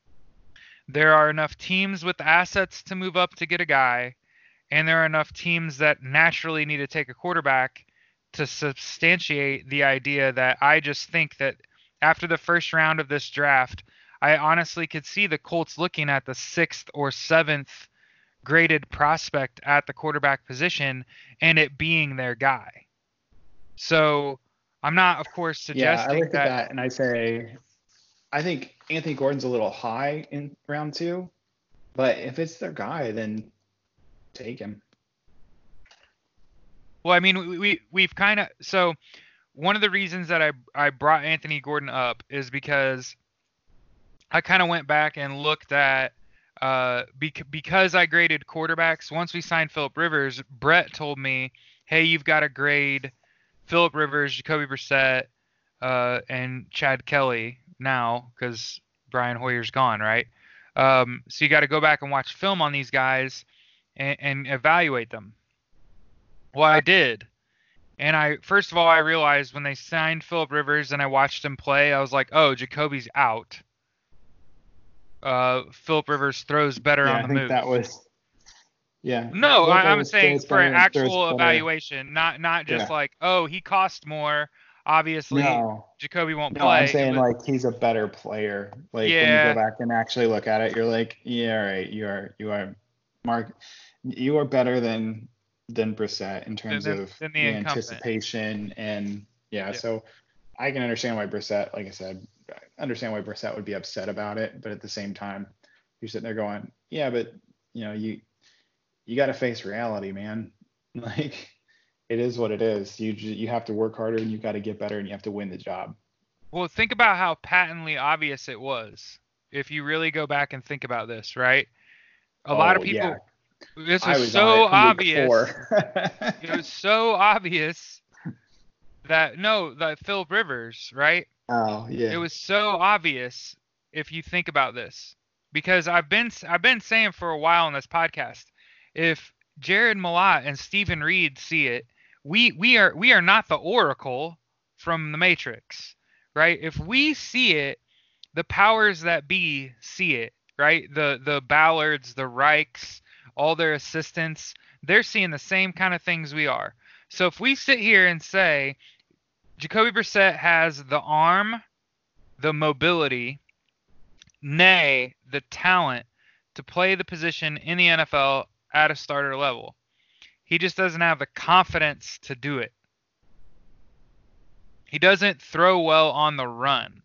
There are enough teams with assets to move up to get a guy, and there are enough teams that naturally need to take a quarterback to substantiate the idea that I just think that after the first round of this draft, I honestly could see the Colts looking at the 6th or 7th graded prospect at the quarterback position and it being their guy. So I'm not, of course, Yeah, I suggesting look at that. that and I say, I think Anthony Gordon's a little high in round 2, but if it's their guy, then take him. Well, I mean, we've kind of so one of the reasons that I brought Anthony Gordon up is because I kind of went back and looked at because I graded quarterbacks. Once we signed Philip Rivers, Brett told me, "Hey, you've got to grade Philip Rivers, Jacoby Brissett, and Chad Kelly now because Brian Hoyer's gone, right? So you got to go back and watch film on these guys and evaluate them." Well, I did. And I first of all I realized when they signed Philip Rivers and I watched him play, I was like, "Oh, Jacoby's out. Philip Rivers throws better Yeah, on I the think move." that was, yeah, No, Philip I'm Rivers saying throws for an better, actual evaluation, not just yeah. like, "Oh, he cost more. Obviously, No, Jacoby won't no, I'm play." It saying was, like he's a better player. Like when you go yeah, back and actually look at it, you're like, yeah, all right, you are, Mark, you are better than Brissett in terms of than the the incumbent. anticipation and yeah. Yeah. So I can understand why Brissett, like I said, I understand why Brissett would be upset about it, but at the same time, you're sitting there going, yeah, but you got to face reality, man. Like it is what it is. You have to work harder and you got to get better and you have to win the job. Well, think about how patently obvious it was. If you really go back and think about this, right? A lot of Oh yeah, people, this I was was on so it from week obvious. 4. It was so obvious that Philip Rivers, right? Oh It yeah. was so obvious if you think about this, because I've been saying for a while on this podcast, if Jared Malott and Stephen Reed see it, we are not the Oracle from the Matrix, right? If we see it, the powers that be see it, right? The Ballards, the Reichs, all their assistants, they're seeing the same kind of things we are. So if we sit here and say Jacoby Brissett has the arm, the mobility, nay, the talent to play the position in the NFL at a starter level, he just doesn't have the confidence to do it. He doesn't throw well on the run.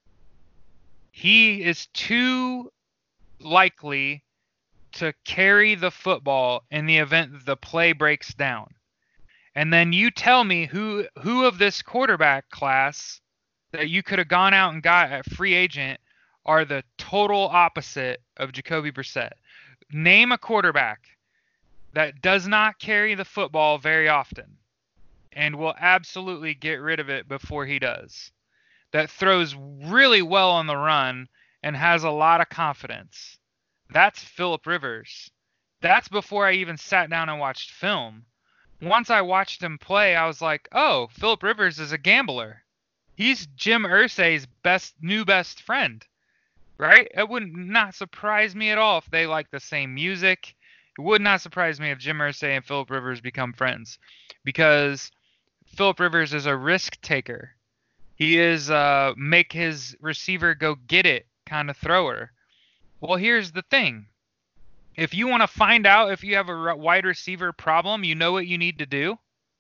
He is too likely to carry the football in the event that the play breaks down. And then you tell me who of this quarterback class that you could have gone out and got at free agent are the total opposite of Jacoby Brissett. Name a quarterback that does not carry the football very often and will absolutely get rid of it before he does. That throws really well on the run and has a lot of confidence. That's Philip Rivers. That's before I even sat down and watched film. Once I watched him play, I was like, "Oh, Philip Rivers is a gambler. He's Jim Irsay's best friend." Right? It would not surprise me at all if they like the same music. It would not surprise me if Jim Irsay and Philip Rivers become friends, because Philip Rivers is a risk taker. He is make his receiver go get it kind of thrower. Well, here's the thing. If you want to find out if you have a wide receiver problem, you know what you need to do?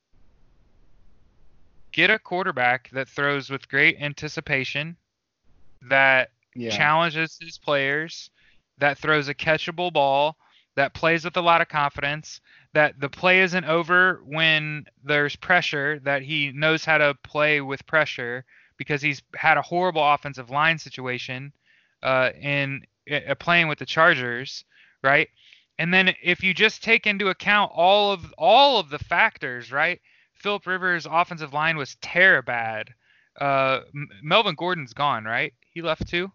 Get a quarterback that throws with great anticipation, that Yeah. challenges his players, that throws a catchable ball, that plays with a lot of confidence, that the play isn't over when there's pressure, that he knows how to play with pressure because he's had a horrible offensive line situation in playing with the Chargers, right? And then if you just take into account all of the factors, right? Philip Rivers' offensive line was terrible. Melvin Gordon's gone, right? He left too.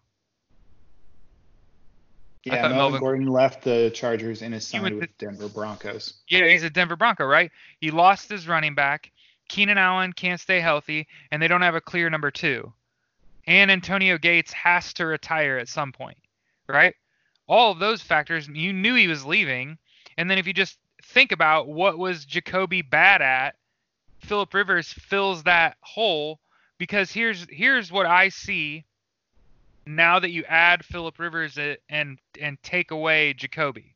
I Yeah, thought Melvin Melvin Gordon left the Chargers and is he signed went to with Denver Broncos. yeah, he's a Denver Bronco, right? He lost his running back. Keenan Allen can't stay healthy, and they don't have a clear number two. And Antonio Gates has to retire at some point, right? All of those factors, you knew he was leaving. And then if you just think about what was Jacoby bad at, Philip Rivers fills that hole, because here's what I see now that you add Philip Rivers and take away Jacoby.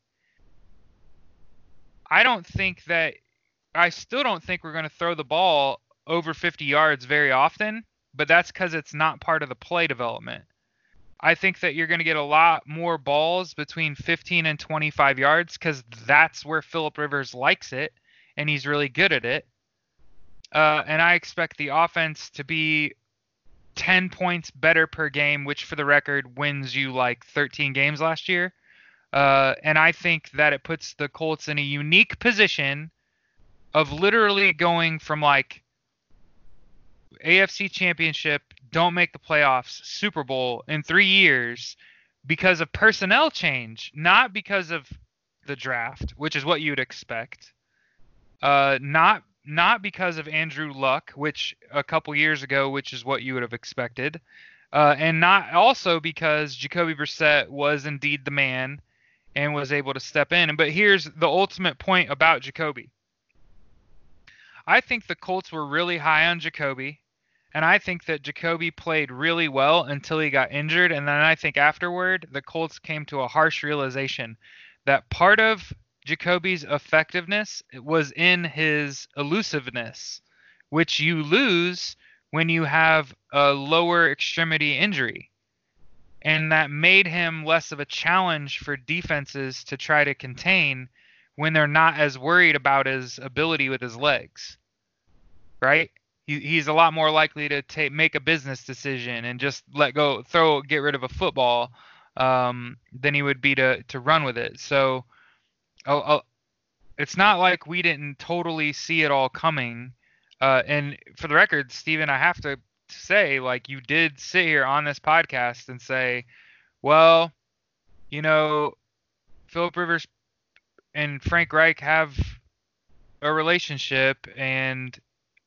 I don't think that I still don't think we're going to throw the ball over 50 yards very often, but that's because it's not part of the play development. I think that you're going to get a lot more balls between 15 and 25 yards because that's where Philip Rivers likes it, and he's really good at it. And I expect the offense to be 10 points better per game, which for the record wins you like 13 games last year. And I think that it puts the Colts in a unique position of literally going from like AFC Championship, don't make the playoffs, Super Bowl in 3 years because of personnel change, not because of the draft, which is what you'd expect. Not because of Andrew Luck, which a couple years ago, which is what you would have expected, and not also because Jacoby Brissett was indeed the man and was able to step in. But here's the ultimate point about Jacoby. I think the Colts were really high on Jacoby, and I think that Jacoby played really well until he got injured, and then I think afterward the Colts came to a harsh realization that part of Jacoby's effectiveness was in his elusiveness, which you lose when you have a lower extremity injury. And that made him less of a challenge for defenses to try to contain when they're not as worried about his ability with his legs, right? He's a lot more likely to make a business decision and just get rid of a football than he would be to run with it. So it's not like we didn't totally see it all coming. And for the record, Steven, I have to say, like, you did sit here on this podcast and say, well, you know, Philip Rivers and Frank Reich have a relationship, and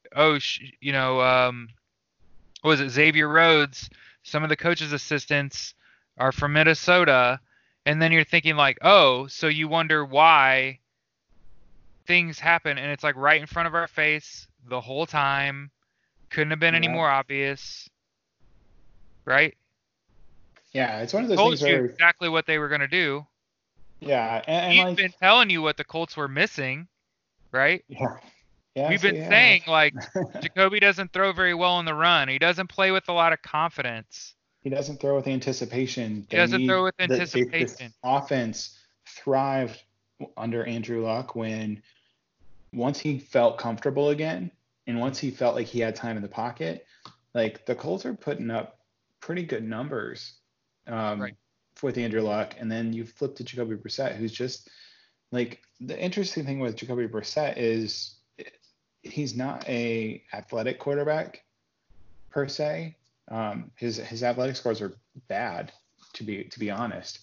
what was it, Xavier Rhodes? Some of the coaches' assistants are from Minnesota, and then you're thinking like, oh, so you wonder why things happen, and it's like right in front of our face the whole time. Couldn't have been any Yeah. more obvious, right? Yeah, it's one of those Told things you where, exactly what they were gonna do. yeah, and We've like, been telling you what the Colts were missing, right? yeah, yes, We've we been have. saying like Jacoby doesn't throw very well in the run. He doesn't play with a lot of confidence. He doesn't throw with anticipation. He They doesn't throw need with this anticipation. offense thrived under Andrew Luck when once he felt comfortable again and once he felt like he had time in the pocket, like the Colts are putting up pretty good numbers Right. with Andrew Luck. And then you flip to Jacoby Brissett, who's just like the interesting thing with Jacoby Brissett is he's not a athletic quarterback per se. His athletic scores are bad, to be honest.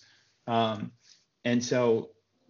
And so,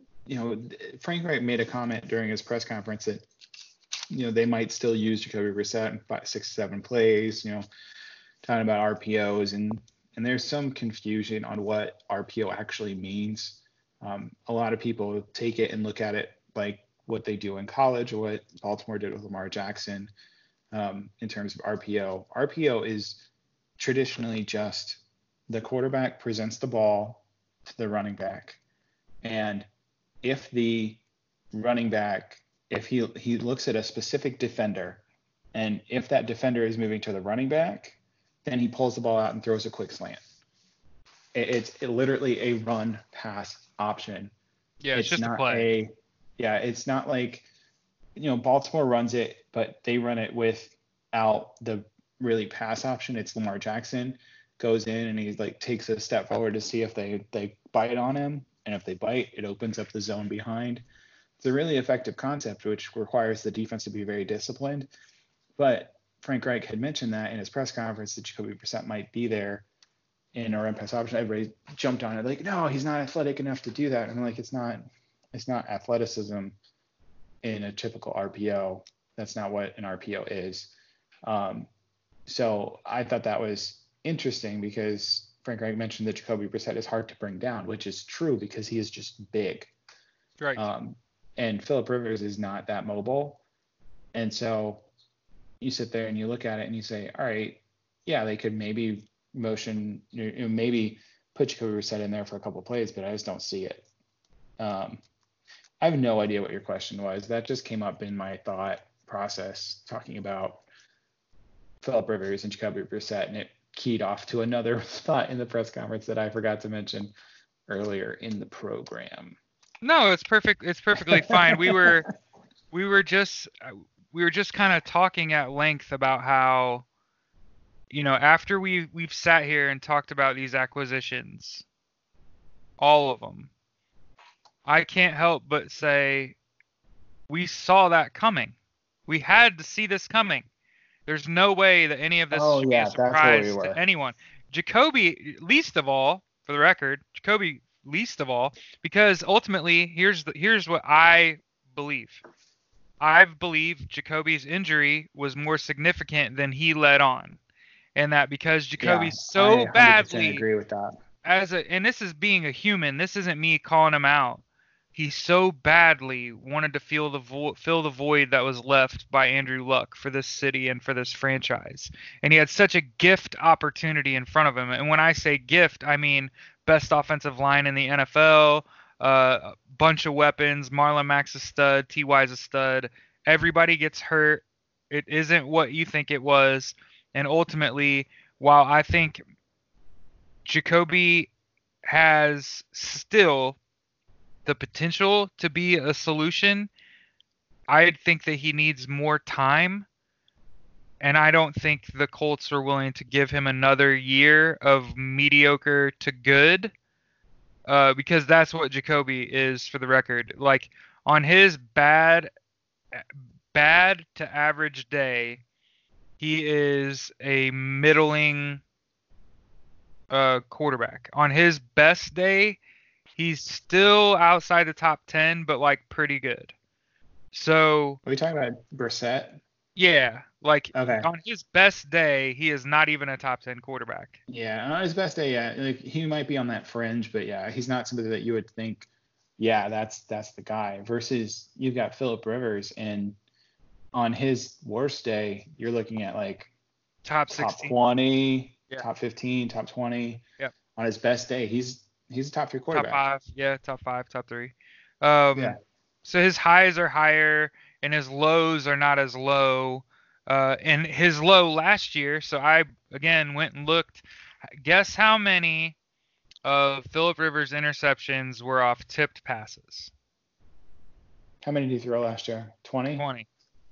Frank Wright made a comment during his press conference that they might still use Jacoby Brissett in 6 7 plays. Talking about RPOs and there's some confusion on what RPO actually means. A lot of people take it and look at it like what they do in college or what Baltimore did with Lamar Jackson in terms of RPO. RPO is traditionally just the quarterback presents the ball to the running back. And if the running back, if he looks at a specific defender, and if that defender is moving to the running back, then he pulls the ball out and throws a quick slant. It's literally a run pass option. Yeah, it's It's just a not play. it's not like, Baltimore runs it, but they run it without the really pass option. It's Lamar Jackson goes in and he like takes a step forward to see if they bite on him. And if they bite, it opens up the zone behind. It's a really effective concept, which requires the defense to be very disciplined. But Frank Reich had mentioned that in his press conference that Jacoby Brissett might be there in a run pass option. Everybody jumped on it like, no, he's not athletic enough to do that. And I'm like, it's not athleticism in a typical RPO. That's not what an RPO is. So I thought that was interesting because Frank Reich mentioned that Jacoby Brissett is hard to bring down, which is true because he is just big. Right. And Philip Rivers is not that mobile. And so you sit there and you look at it and you say, all right, yeah, they could maybe maybe put Jacoby Brissett in there for a couple of plays, but I just don't see it. I have no idea what your question was. That just came up in my thought process talking about Philip Rivers and Jacoby Brissett, and it keyed off to another thought in the press conference that I forgot to mention earlier in the program. No, it's perfect. It's perfectly fine. We were just kind of talking at length about how, after we've sat here and talked about these acquisitions, all of them, I can't help but say we saw that coming. We had to see this coming. There's no way that any of this Oh should be a yeah, that's where we surprise to were. anyone. Jacoby, least of all, for the record, Jacoby, least of all, because ultimately, here's what I believe. I believe Jacoby's injury was more significant than he let on, and that because Yeah, Jacoby I so 100% badly agree with that. and this is being a human. This isn't me calling him out. He so badly wanted to fill the void that was left by Andrew Luck for this city and for this franchise. And he had such a gift opportunity in front of him. And when I say gift, I mean best offensive line in the NFL, a bunch of weapons. Marlon Mack's a stud. T.Y.'s a stud. Everybody gets hurt. It isn't what you think it was. And ultimately, while I think Jacoby has still the potential to be a solution, I think that he needs more time. And I don't think the Colts are willing to give him another year of mediocre to good, because that's what Jacoby is, for the record. Like, on his bad to average day, he is a middling quarterback. On his best day, he's still outside the top 10, but like pretty good. So, Are we talking about Brissett? yeah, like Okay. on his best day, he is not even a top 10 quarterback. Yeah, on his best day, yeah, like he might be on that fringe, but yeah, he's not somebody that you would think, yeah, that's the guy. Versus you've got Philip Rivers, and on his worst day, you're looking at like Top top 16. 20, Yeah. top 15, top 20. Yep. On his best day, he's a top 3 Top quarterback. 5. Yeah, top 5, top 3. Yeah. So his highs are higher and his lows are not as low. And his low last year, so I again went and looked. Guess how many of Philip Rivers' interceptions were off tipped passes? How many did he throw last year? 20? 20.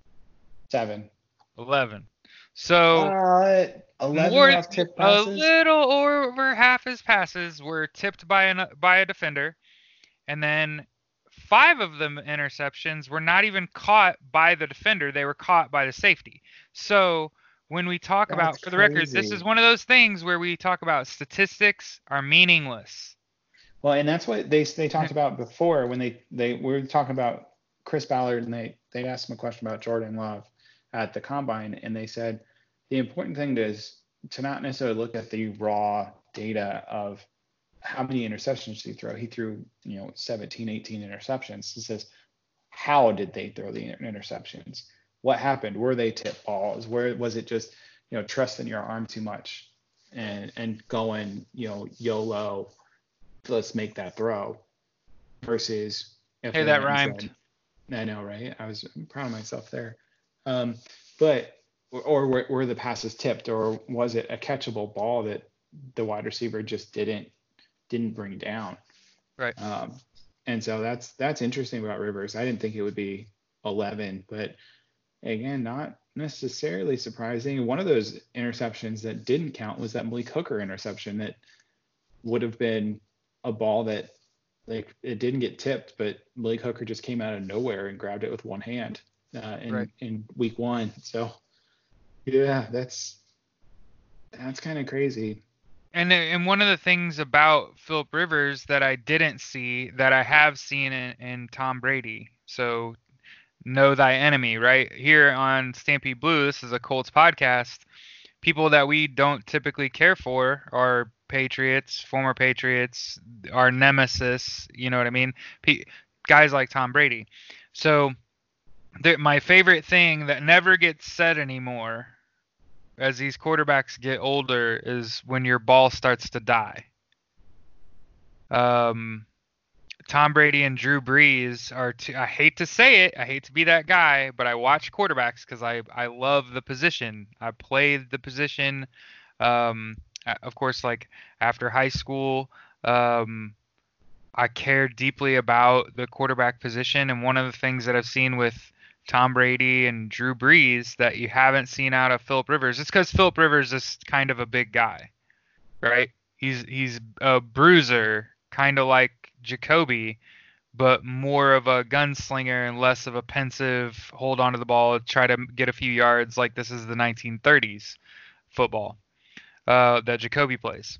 7. 11. So 11 more, off tip a passes? little over half his passes were tipped by a defender, and then 5 of them interceptions were not even caught by the defender; they were caught by the safety. So when we talk about, That's for the record, this crazy. is one of those things where we talk about statistics are meaningless. Well, and that's what they talked about before when they were talking about Chris Ballard, and they asked him a question about Jordan Love at the combine, and they said the important thing is to not necessarily look at the raw data of how many interceptions did he throw. He threw 17, 18 interceptions. It says how did they throw the interceptions? What happened? Were they tip balls? Where was it just trusting your arm too much and going YOLO, let's make that throw, versus if Hey, they that went and rhymed. said, I know, right? I was proud of myself there. But or were the passes tipped, or was it a catchable ball that the wide receiver just didn't bring down? Right. And so that's interesting about Rivers. I didn't think it would be 11, but again, not necessarily surprising. One of those interceptions that didn't count was that Malik Hooker interception that would have been a ball that, like, it didn't get tipped, but Malik Hooker just came out of nowhere and grabbed it with one hand in week 1. So yeah, that's kind of crazy. And one of the things about Philip Rivers that I didn't see that I have seen in Tom Brady. So know thy enemy, right? Here on Stampede Blue, this is a Colts podcast. People that we don't typically care for are Patriots, former Patriots, our nemesis, you know what I mean? Guys like Tom Brady. So my favorite thing that never gets said anymore as these quarterbacks get older is when your ball starts to die. Tom Brady and Drew Brees are I hate to say it, I hate to be that guy, but I watch quarterbacks because I love the position. I played the position. Of course, like after high school, I cared deeply about the quarterback position. And one of the things that I've seen with Tom Brady and Drew Brees that you haven't seen out of Philip Rivers, it's because Philip Rivers is kind of a big guy, right? He's a bruiser, kind of like Jacoby, but more of a gunslinger and less of a pensive hold on to the ball, try to get a few yards like this is the 1930s football that Jacoby plays.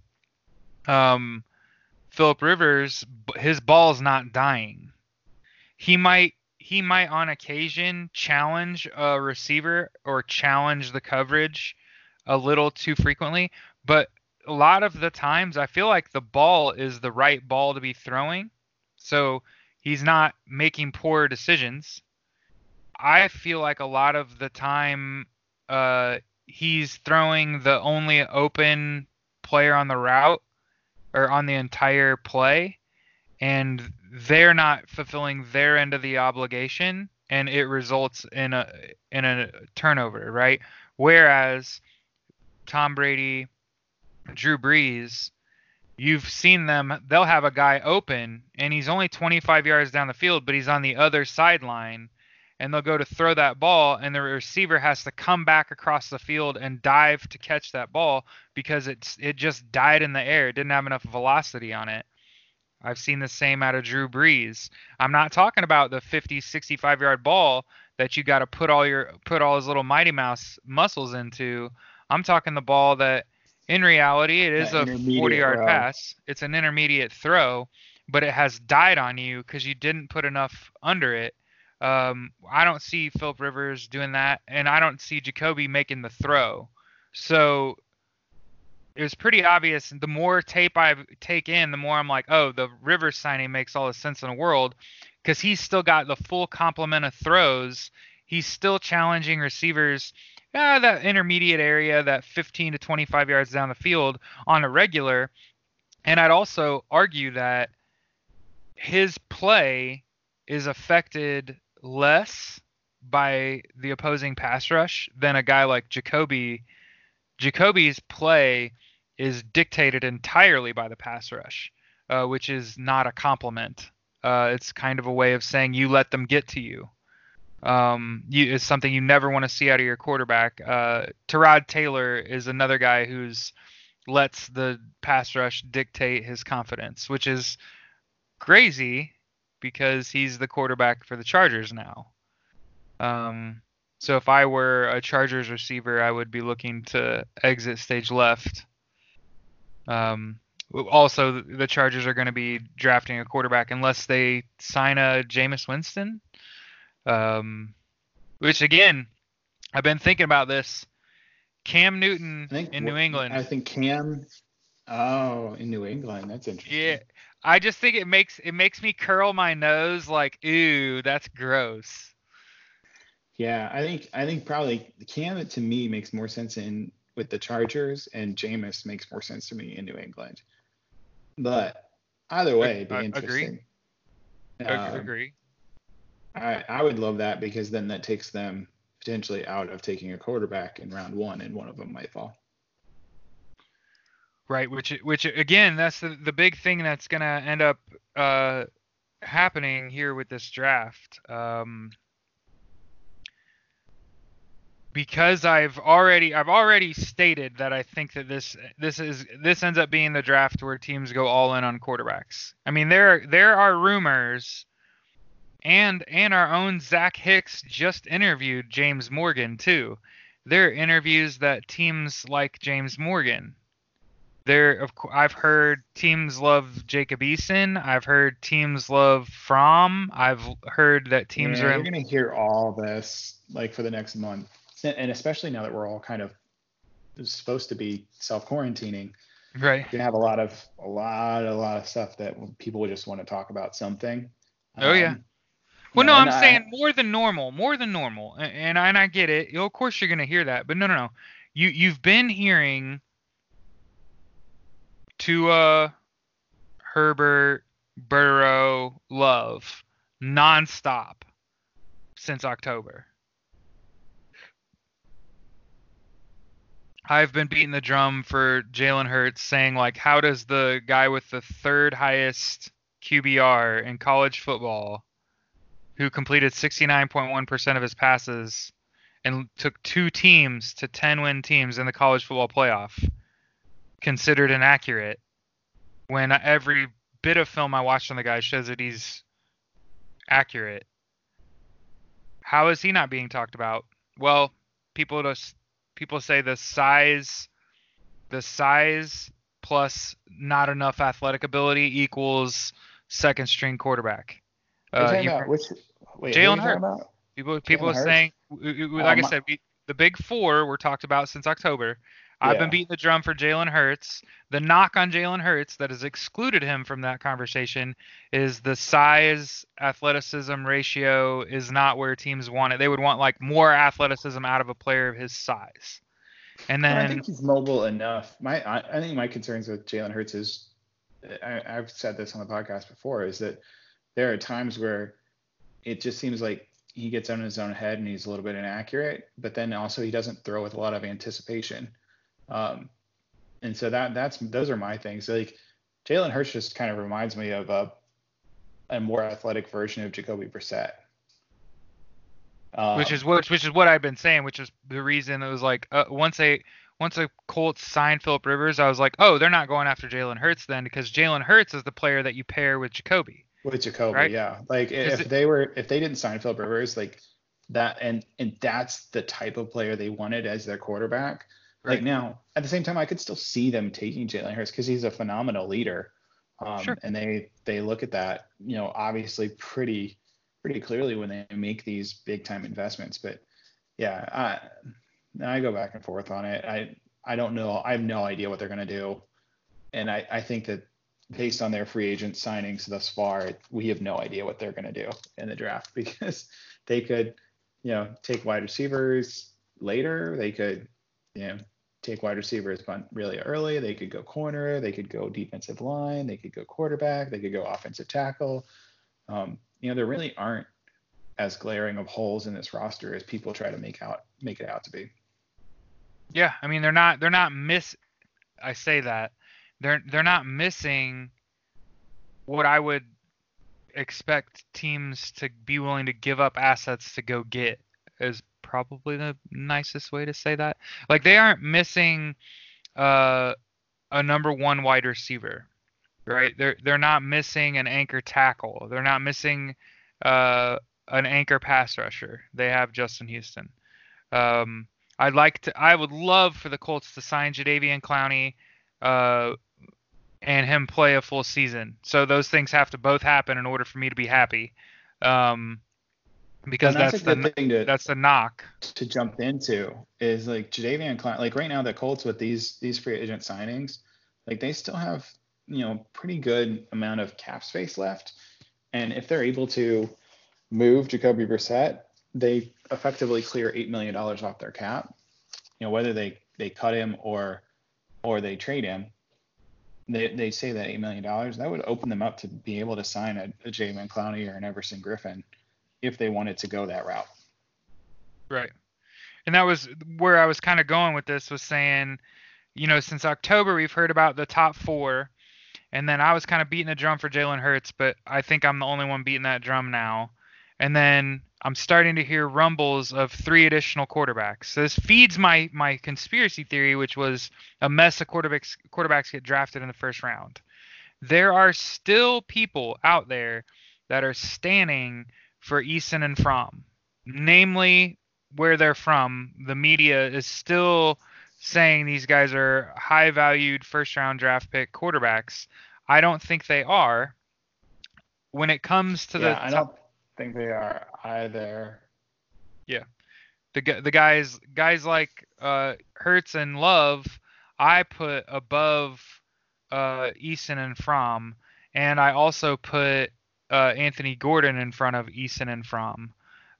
Philip Rivers, his ball's not dying. He might on occasion challenge a receiver or challenge the coverage a little too frequently, but a lot of the times I feel like the ball is the right ball to be throwing. So he's not making poor decisions. I feel like a lot of the time he's throwing the only open player on the route or on the entire play, and they're not fulfilling their end of the obligation, and it results in a turnover, right? Whereas Tom Brady, Drew Brees, you've seen them, they'll have a guy open and he's only 25 yards down the field, but he's on the other sideline, and they'll go to throw that ball and the receiver has to come back across the field and dive to catch that ball because it just died in the air. It didn't have enough velocity on it. I've seen the same out of Drew Brees. I'm not talking about the 50, 65-yard ball that you got to put all his little Mighty Mouse muscles into. I'm talking the ball that in reality it is That a intermediate 40-yard throw. pass. It's an intermediate throw, but it has died on you because you didn't put enough under it. I don't see Philip Rivers doing that, and I don't see Jacoby making the throw. So it was pretty obvious. The more tape I take in, the more I'm like, oh, the Rivers signing makes all the sense in the world because he's still got the full complement of throws. He's still challenging receivers, that intermediate area, that 15 to 25 yards down the field on a regular. And I'd also argue that his play is affected less by the opposing pass rush than a guy like Jacoby. Jacoby's play is dictated entirely by the pass rush, which is not a compliment. It's kind of a way of saying you let them get to you. It's something you never want to see out of your quarterback. Tyrod Taylor is another guy who's lets the pass rush dictate his confidence, which is crazy because he's the quarterback for the Chargers now. So if I were a Chargers receiver, I would be looking to exit stage left. Also, the Chargers are going to be drafting a quarterback unless they sign a Jameis Winston. Which again, I've been thinking about this. Cam Newton in New England. I think Cam. Oh, in New England, that's interesting. Yeah, I just think it makes me curl my nose like, ooh, that's gross. Yeah, I think probably Cam to me makes more sense with the Chargers, and Jameis makes more sense to me in New England. But either way, it'd be interesting. Agree. I would love that because then that takes them potentially out of taking a quarterback in round one, and one of them might fall. Right, which again, that's the big thing that's going to end up happening here with this draft. Because I've already stated that I think that this ends up being the draft where teams go all in on quarterbacks. I mean, there are rumors, and our own Zach Hicks just interviewed James Morgan too. There are interviews that teams like James Morgan. I've heard teams love Jacob Eason. I've heard teams love Fromm. I've heard that teams are. You're gonna hear all this like for the next month. And especially now that we're all kind of supposed to be self-quarantining, right? You're gonna have a lot of stuff that people would just want to talk about something. Oh yeah. Well, no, I'm saying more than normal, and I get it. Of course, you're gonna hear that, but no. You've been hearing Tua, Herbert, Burrow, Love nonstop since October. I've been beating the drum for Jalen Hurts, saying like, how does the guy with the third highest QBR in college football, who completed 69.1% of his passes and took two teams to 10-win teams in the college football playoff, considered inaccurate when every bit of film I watched on the guy shows that he's accurate? How is he not being talked about? Well, people say the size plus not enough athletic ability equals second string quarterback. Jalen Hurts. People are saying, like I said, the big four were talked about since October. Yeah. I've been beating the drum for Jalen Hurts. The knock on Jalen Hurts that has excluded him from that conversation is the size athleticism ratio is not where teams want it. They would want like more athleticism out of a player of his size. And then I think he's mobile enough. I think my concerns with Jalen Hurts is, I've said this on the podcast before, is that there are times where it just seems like he gets on his own head and he's a little bit inaccurate, but then also he doesn't throw with a lot of anticipation. And so those are my things. Like Jalen Hurts just kind of reminds me of a more athletic version of Jacoby Brissett. Which is what I've been saying, which is the reason it was like once a Colts signed Philip Rivers, I was like, oh, they're not going after Jalen Hurts then, because Jalen Hurts is the player that you pair with Jacoby. Right? Yeah. Like if they didn't sign Philip Rivers, like and that's the type of player they wanted as their quarterback. Right. Like now, at the same time, I could still see them taking Jalen Hurts because he's a phenomenal leader. Sure. And they look at that, obviously pretty clearly when they make these big time investments. But yeah, I go back and forth on it. I don't know. I have no idea what they're going to do. And I think that based on their free agent signings thus far, we have no idea what they're going to do in the draft because they could, take wide receivers later. They could, take wide receivers really early. They could go corner. They could go defensive line. They could go quarterback. They could go offensive tackle. There really aren't as glaring of holes in this roster as people try to make it out to be. Yeah, I mean they're not I say that they're not missing what I would expect teams to be willing to give up assets to go get, is probably the nicest way to say that. Like they aren't missing a number one wide receiver, right? They're not missing an anchor tackle. They're not missing an anchor pass rusher. They have Justin Houston. I would love for the Colts to sign Jadeveon Clowney and him play a full season. So those things have to both happen in order for me to be happy. Because that's the knock to jump into is like Jadeveon Clowney. Like right now, the Colts with these free agent signings, like they still have pretty good amount of cap space left, and if they're able to move Jacoby Brissett, they effectively clear $8 million off their cap. Whether they cut him or they trade him, they say that $8 million that would open them up to be able to sign a Jadeveon Clowney or an Everson Griffin if they wanted to go that route. Right. And that was where I was kind of going with this, was saying, since October we've heard about the top four, and then I was kind of beating the drum for Jalen Hurts, but I think I'm the only one beating that drum now. And then I'm starting to hear rumbles of 3 additional quarterbacks. So this feeds my conspiracy theory, which was a mess of quarterbacks get drafted in the first round. There are still people out there that are standing for Eason and Fromm, namely where they're from. The media is still saying these guys are high-valued first-round draft pick quarterbacks. I don't think they are. When it comes to I don't think they are either. Yeah, the guys like Hurts and Love, I put above Eason and Fromm, and I also put Anthony Gordon in front of Eason and Fromm.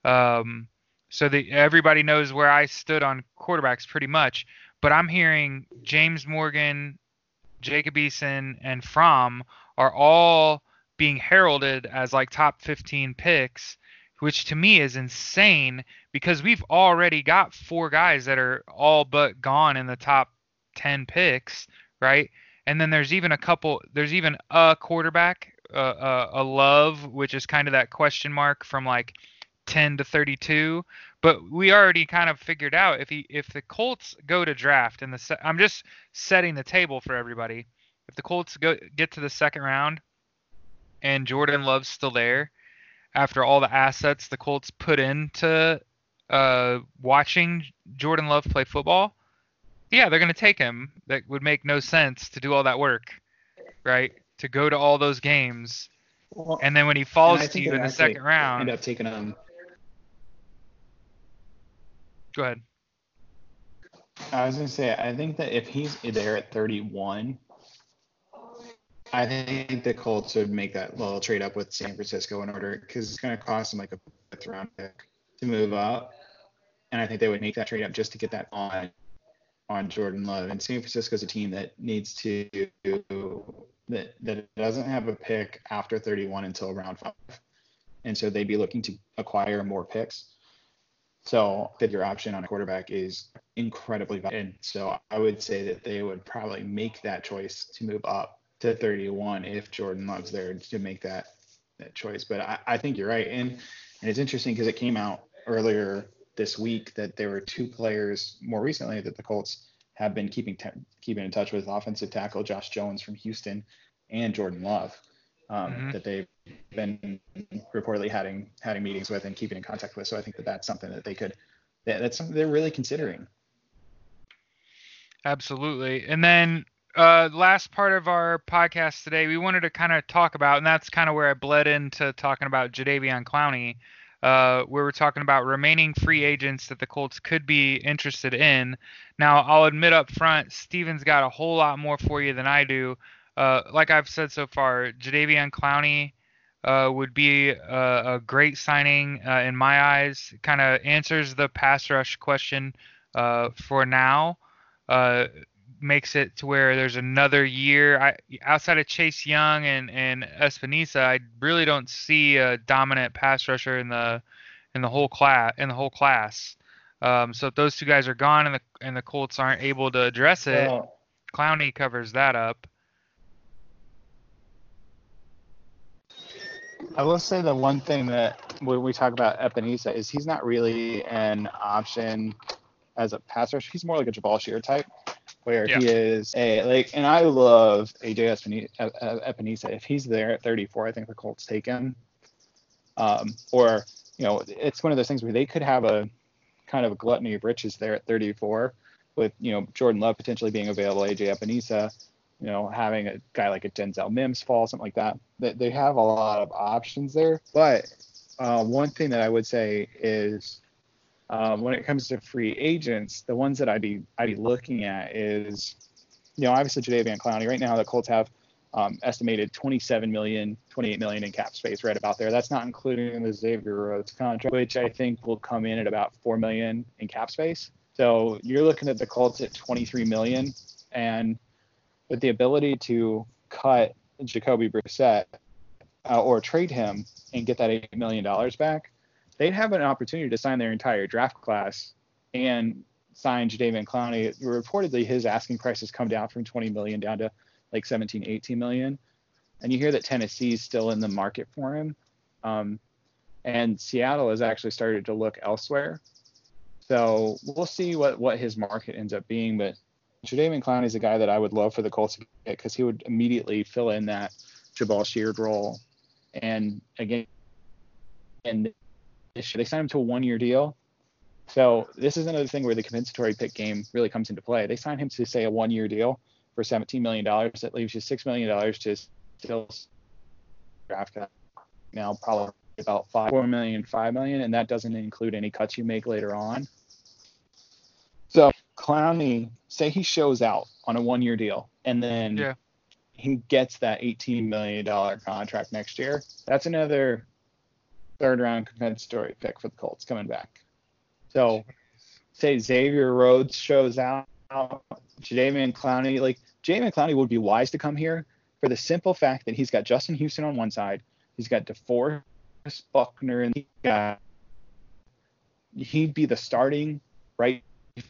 So everybody knows where I stood on quarterbacks pretty much. But I'm hearing James Morgan, Jacob Eason, and Fromm are all being heralded as like top 15 picks, which to me is insane because we've already got 4 guys that are all but gone in the top 10 picks, right? And then there's even a quarterback, a Love, which is kind of that question mark from like 10 to 32. But we already kind of figured out if the Colts go to draft I'm just setting the table for everybody. If the Colts get to the second round and Jordan Love's still there, after all the assets the Colts put into watching Jordan Love play football, yeah, they're going to take him. That would make no sense to do all that work, right? To go to all those games. Well, and then when he falls to you in the second round, end up taking him. Go ahead. I was going to say, I think that if he's there at 31, I think the Colts would make that little trade up with San Francisco in order, because it's going to cost them like a 5th round pick to move up. And I think they would make that trade up just to get that on Jordan Love. And San Francisco is a team that needs to that doesn't have a pick after 31 until round 5. And so they'd be looking to acquire more picks. So your option on a quarterback is incredibly valuable. And so I would say that they would probably make that choice to move up to 31 if Jordan Love's there to make that choice. But I think you're right. And it's interesting because it came out earlier this week that there were 2 players more recently that the Colts have been keeping in touch with: offensive tackle Josh Jones from Houston and Jordan Love. that they've been reportedly having meetings with and keeping in contact with. So I think that's something that that's something they're really considering. Absolutely. And then last part of our podcast today, we wanted to kind of talk about, and that's kind of where I bled into talking about Jadeveon Clowney, where we're talking about remaining free agents that the Colts could be interested in. Now, I'll admit up front, Steven's got a whole lot more for you than I do. Like I've said so far, Jadeveon Clowney would be a great signing in my eyes. Kind of answers the pass rush question for now. Makes it to where there's another year. Outside of Chase Young and Espinosa, I really don't see a dominant pass rusher in the whole class. So if those two guys are gone and the Colts aren't able to address it, Clowney covers that up. I will say the one thing that when we talk about Epinesa is he's not really an option as a pass rusher. He's more like a Jabal Shear type, where he is and I love AJ Epinesa. If he's there at 34, I think the Colts take him. Or, it's one of those things where they could have a kind of a gluttony of riches there at 34 with, Jordan Love potentially being available, AJ Epinesa, having a guy like a Denzel Mims fall, something like that. They have a lot of options there. But one thing that I would say is when it comes to free agents, the ones that I'd be looking at is, obviously Jadeveon Clowney. Right now the Colts have estimated 27 million, 28 million in cap space, right about there. That's not including the Xavier Rhodes contract, which I think will come in at about 4 million in cap space. So you're looking at the Colts at 23 million, and with the ability to cut Jacoby Brissett or trade him and get that $8 million back, they'd have an opportunity to sign their entire draft class and sign Jadeveon Clowney. Reportedly, his asking price has come down from 20 million down to like 17, 18 million. And you hear that Tennessee's still in the market for him. And Seattle has actually started to look elsewhere. So we'll see what his market ends up being. But Jadeveon Clowney is a guy that I would love for the Colts to get because he would immediately fill in that Jabal Sheard role. And again, they signed him to a 1-year deal. So this is another thing where the compensatory pick game really comes into play. They signed him to, say, a 1-year deal for $17 million. That leaves you $6 million to still draft cap. Now probably about $4 million, $5 million, and that doesn't include any cuts you make later on. So Clowney, say he shows out on a 1-year deal, and then he gets that $18 million contract next year. That's another third-round compensatory pick for the Colts coming back. So say Xavier Rhodes shows out, Jadeveon Clowney would be wise to come here for the simple fact that he's got Justin Houston on one side, he's got DeForest Buckner, and he'd be the starting right,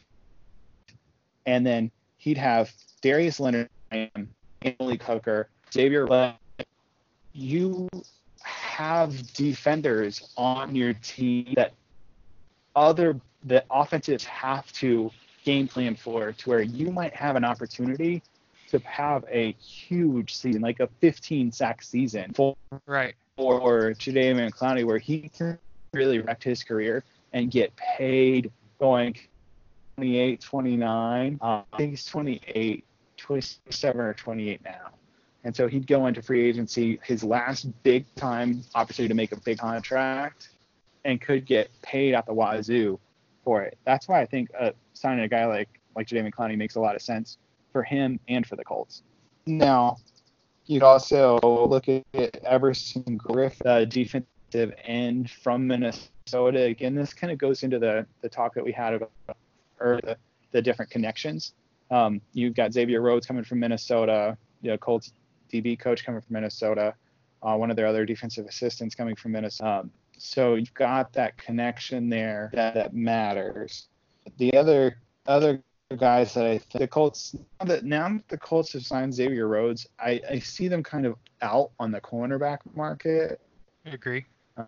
and then he'd have Darius Leonard, Emily Hooker, Xavier. You have defenders on your team that the offenses have to game plan for, to where you might have an opportunity to have a huge season, like a 15 sack season for Jadeveon Clowney, where he can really wreck his career and get paid going 28, 29. I think he's 28, 27 or 28 now. And so he'd go into free agency, his last big time opportunity to make a big contract, and could get paid at the wazoo for it. That's why I think signing a guy like Jadeveon Clowney makes a lot of sense for him and for the Colts. Now, you'd also look at Everson Griffin, defensive end from Minnesota. Again, this kind of goes into the talk that we had about the different connections. You've got Xavier Rhodes coming from Minnesota, Colts DB coach coming from Minnesota, one of their other defensive assistants coming from Minnesota. So you've got that connection there that matters. The other guys that I think the Colts, now that the Colts have signed Xavier Rhodes, I see them kind of out on the cornerback market. I agree.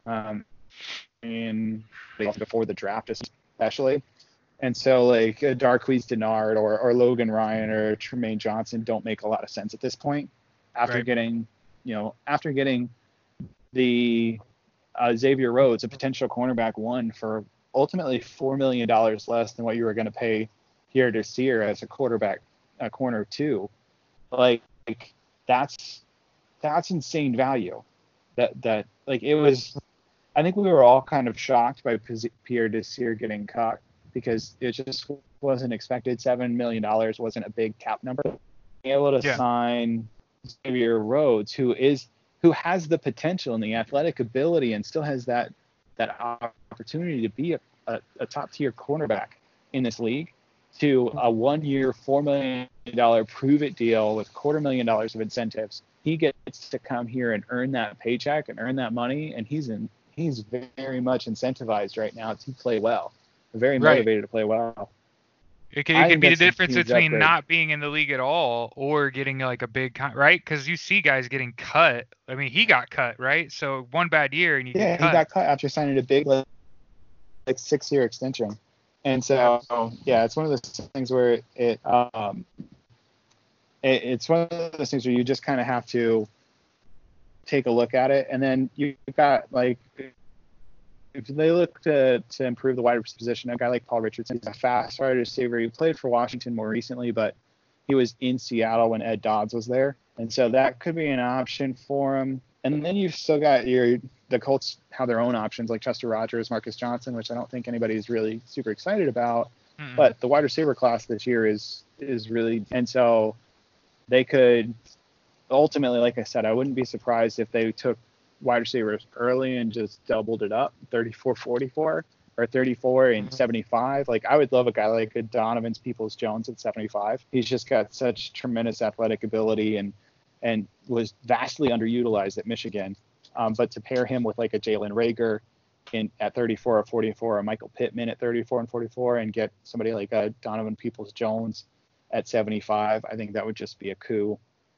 And before the draft especially. And so like Darqueze Dennard or Logan Ryan or Tremaine Johnson don't make a lot of sense at this point after getting after getting the Xavier Rhodes, a potential cornerback one, for ultimately $4 million less than what you were going to pay Pierre Desir as a corner two. Like that's insane value. That like it was. I think we were all kind of shocked by Pierre Desir getting cut because it just wasn't expected. $7 million wasn't a big cap number. Being able to sign Xavier Rhodes, who has the potential and the athletic ability and still has that opportunity to be a top tier cornerback in this league, to a 1 year, $4 million prove it deal with $250,000 of incentives. He gets to come here and earn that paycheck and earn that money, and he's very much incentivized right now to play well, very motivated to play well. It could be the difference between not being in the league at all or getting like a big right? Because you see guys getting cut. I mean, he got cut, right? So one bad year and you get cut. Yeah, he got cut after signing a big like 6-year extension. And so it's one of those things where it's one of those things where you just kind of have to take a look at it, and then you've got like, if they look to improve the wide receiver position, a guy like Paul Richardson, he's a fast wide receiver. He played for Washington more recently, but he was in Seattle when Ed Dodds was there, and so that could be an option for him. And then you've still got the Colts have their own options like Chester Rogers, Marcus Johnson, which I don't think anybody's really super excited about. Mm-hmm. But the wide receiver class this year is really, and so they could ultimately, like I said, I wouldn't be surprised if they took wide receivers early and just doubled it up, 34-44 or 34 and 75. Like, I would love a guy like a Donovan Peoples-Jones at 75. He's just got such tremendous athletic ability and was vastly underutilized at Michigan. But to pair him with like a Jalen Reagor at 34 or 44, or Michael Pittman at 34 and 44, and get somebody like a Donovan Peoples-Jones at 75, I think that would just be a coup.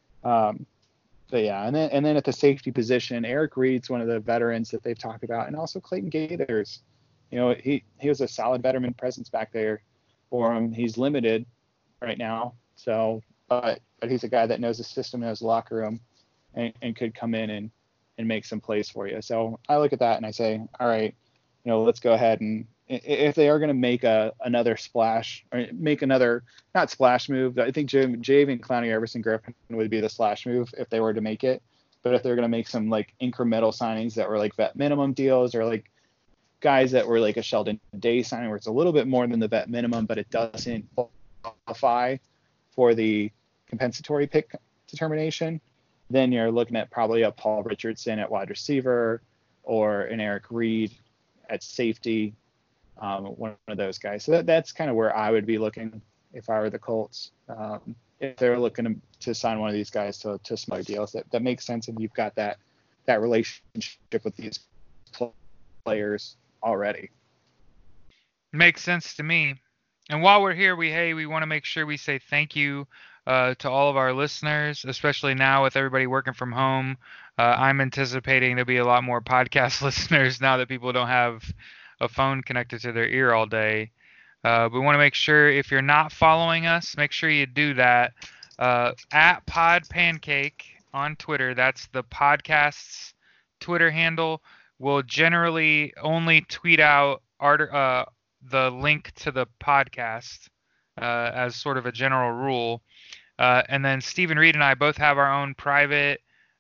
But yeah, and then at the safety position, Eric Reed's one of the veterans that they've talked about, and also Clayton Gaithers. He was a solid veteran presence back there for him. He's limited right now, so but he's a guy that knows the system, knows the locker room, and could come in and make some plays for you. So I look at that and I say, all right, let's go ahead, and if they are going to make another splash, or make another, not splash move, I think Jadeveon Clowney, Everson Griffin would be the splash move if they were to make it. But if they're going to make some like incremental signings that were like vet minimum deals, or like guys that were like a Sheldon Day signing where it's a little bit more than the vet minimum, but it doesn't qualify for the compensatory pick determination, then you're looking at probably a Paul Richardson at wide receiver, or an Eric Reed at safety. One of those guys. So that's kind of where I would be looking if I were the Colts. If they're looking to sign one of these guys to smaller deals, that makes sense, and you've got that relationship with these players already. Makes sense to me. And while we're here, we want to make sure we say thank you to all of our listeners, especially now with everybody working from home. I'm anticipating there'll be a lot more podcast listeners now that people don't have a phone connected to their ear all day. We want to make sure, if you're not following us, make sure you do that. At Pod Pancake on Twitter, that's the podcast's Twitter handle. We'll generally only tweet out the link to the podcast as sort of a general rule. And then Stephen Reed and I both have our own private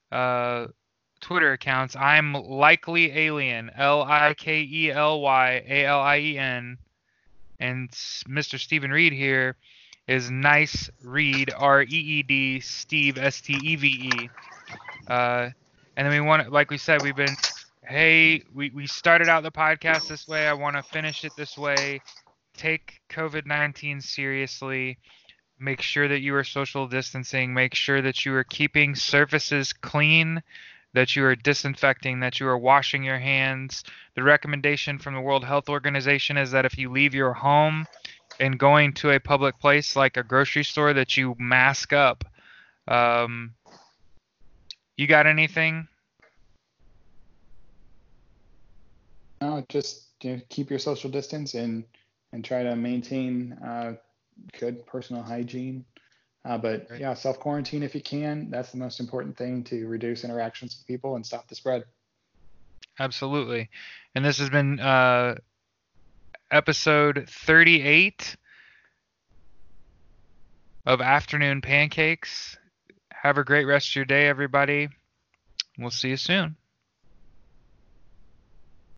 Twitter accounts. I'm Likely Alien, LIKELYALIEN, and Mr. Stephen Reed here is Nice Reed, REED, Steve, STEVE. And then we want, like we said, we started out the podcast this way. I want to finish it this way. Take COVID-19 seriously. Make sure that you are social distancing. Make sure that you are keeping surfaces clean, that you are disinfecting, that you are washing your hands. The recommendation from the World Health Organization is that if you leave your home and going to a public place like a grocery store, that you mask up. You got anything? No, just keep your social distance and try to maintain good personal hygiene. But Right. yeah, self quarantine if you can. That's the most important thing to reduce interactions with people and stop the spread. Absolutely. And this has been episode 38 of Afternoon Pancakes. Have a great rest of your day, everybody. We'll see you soon.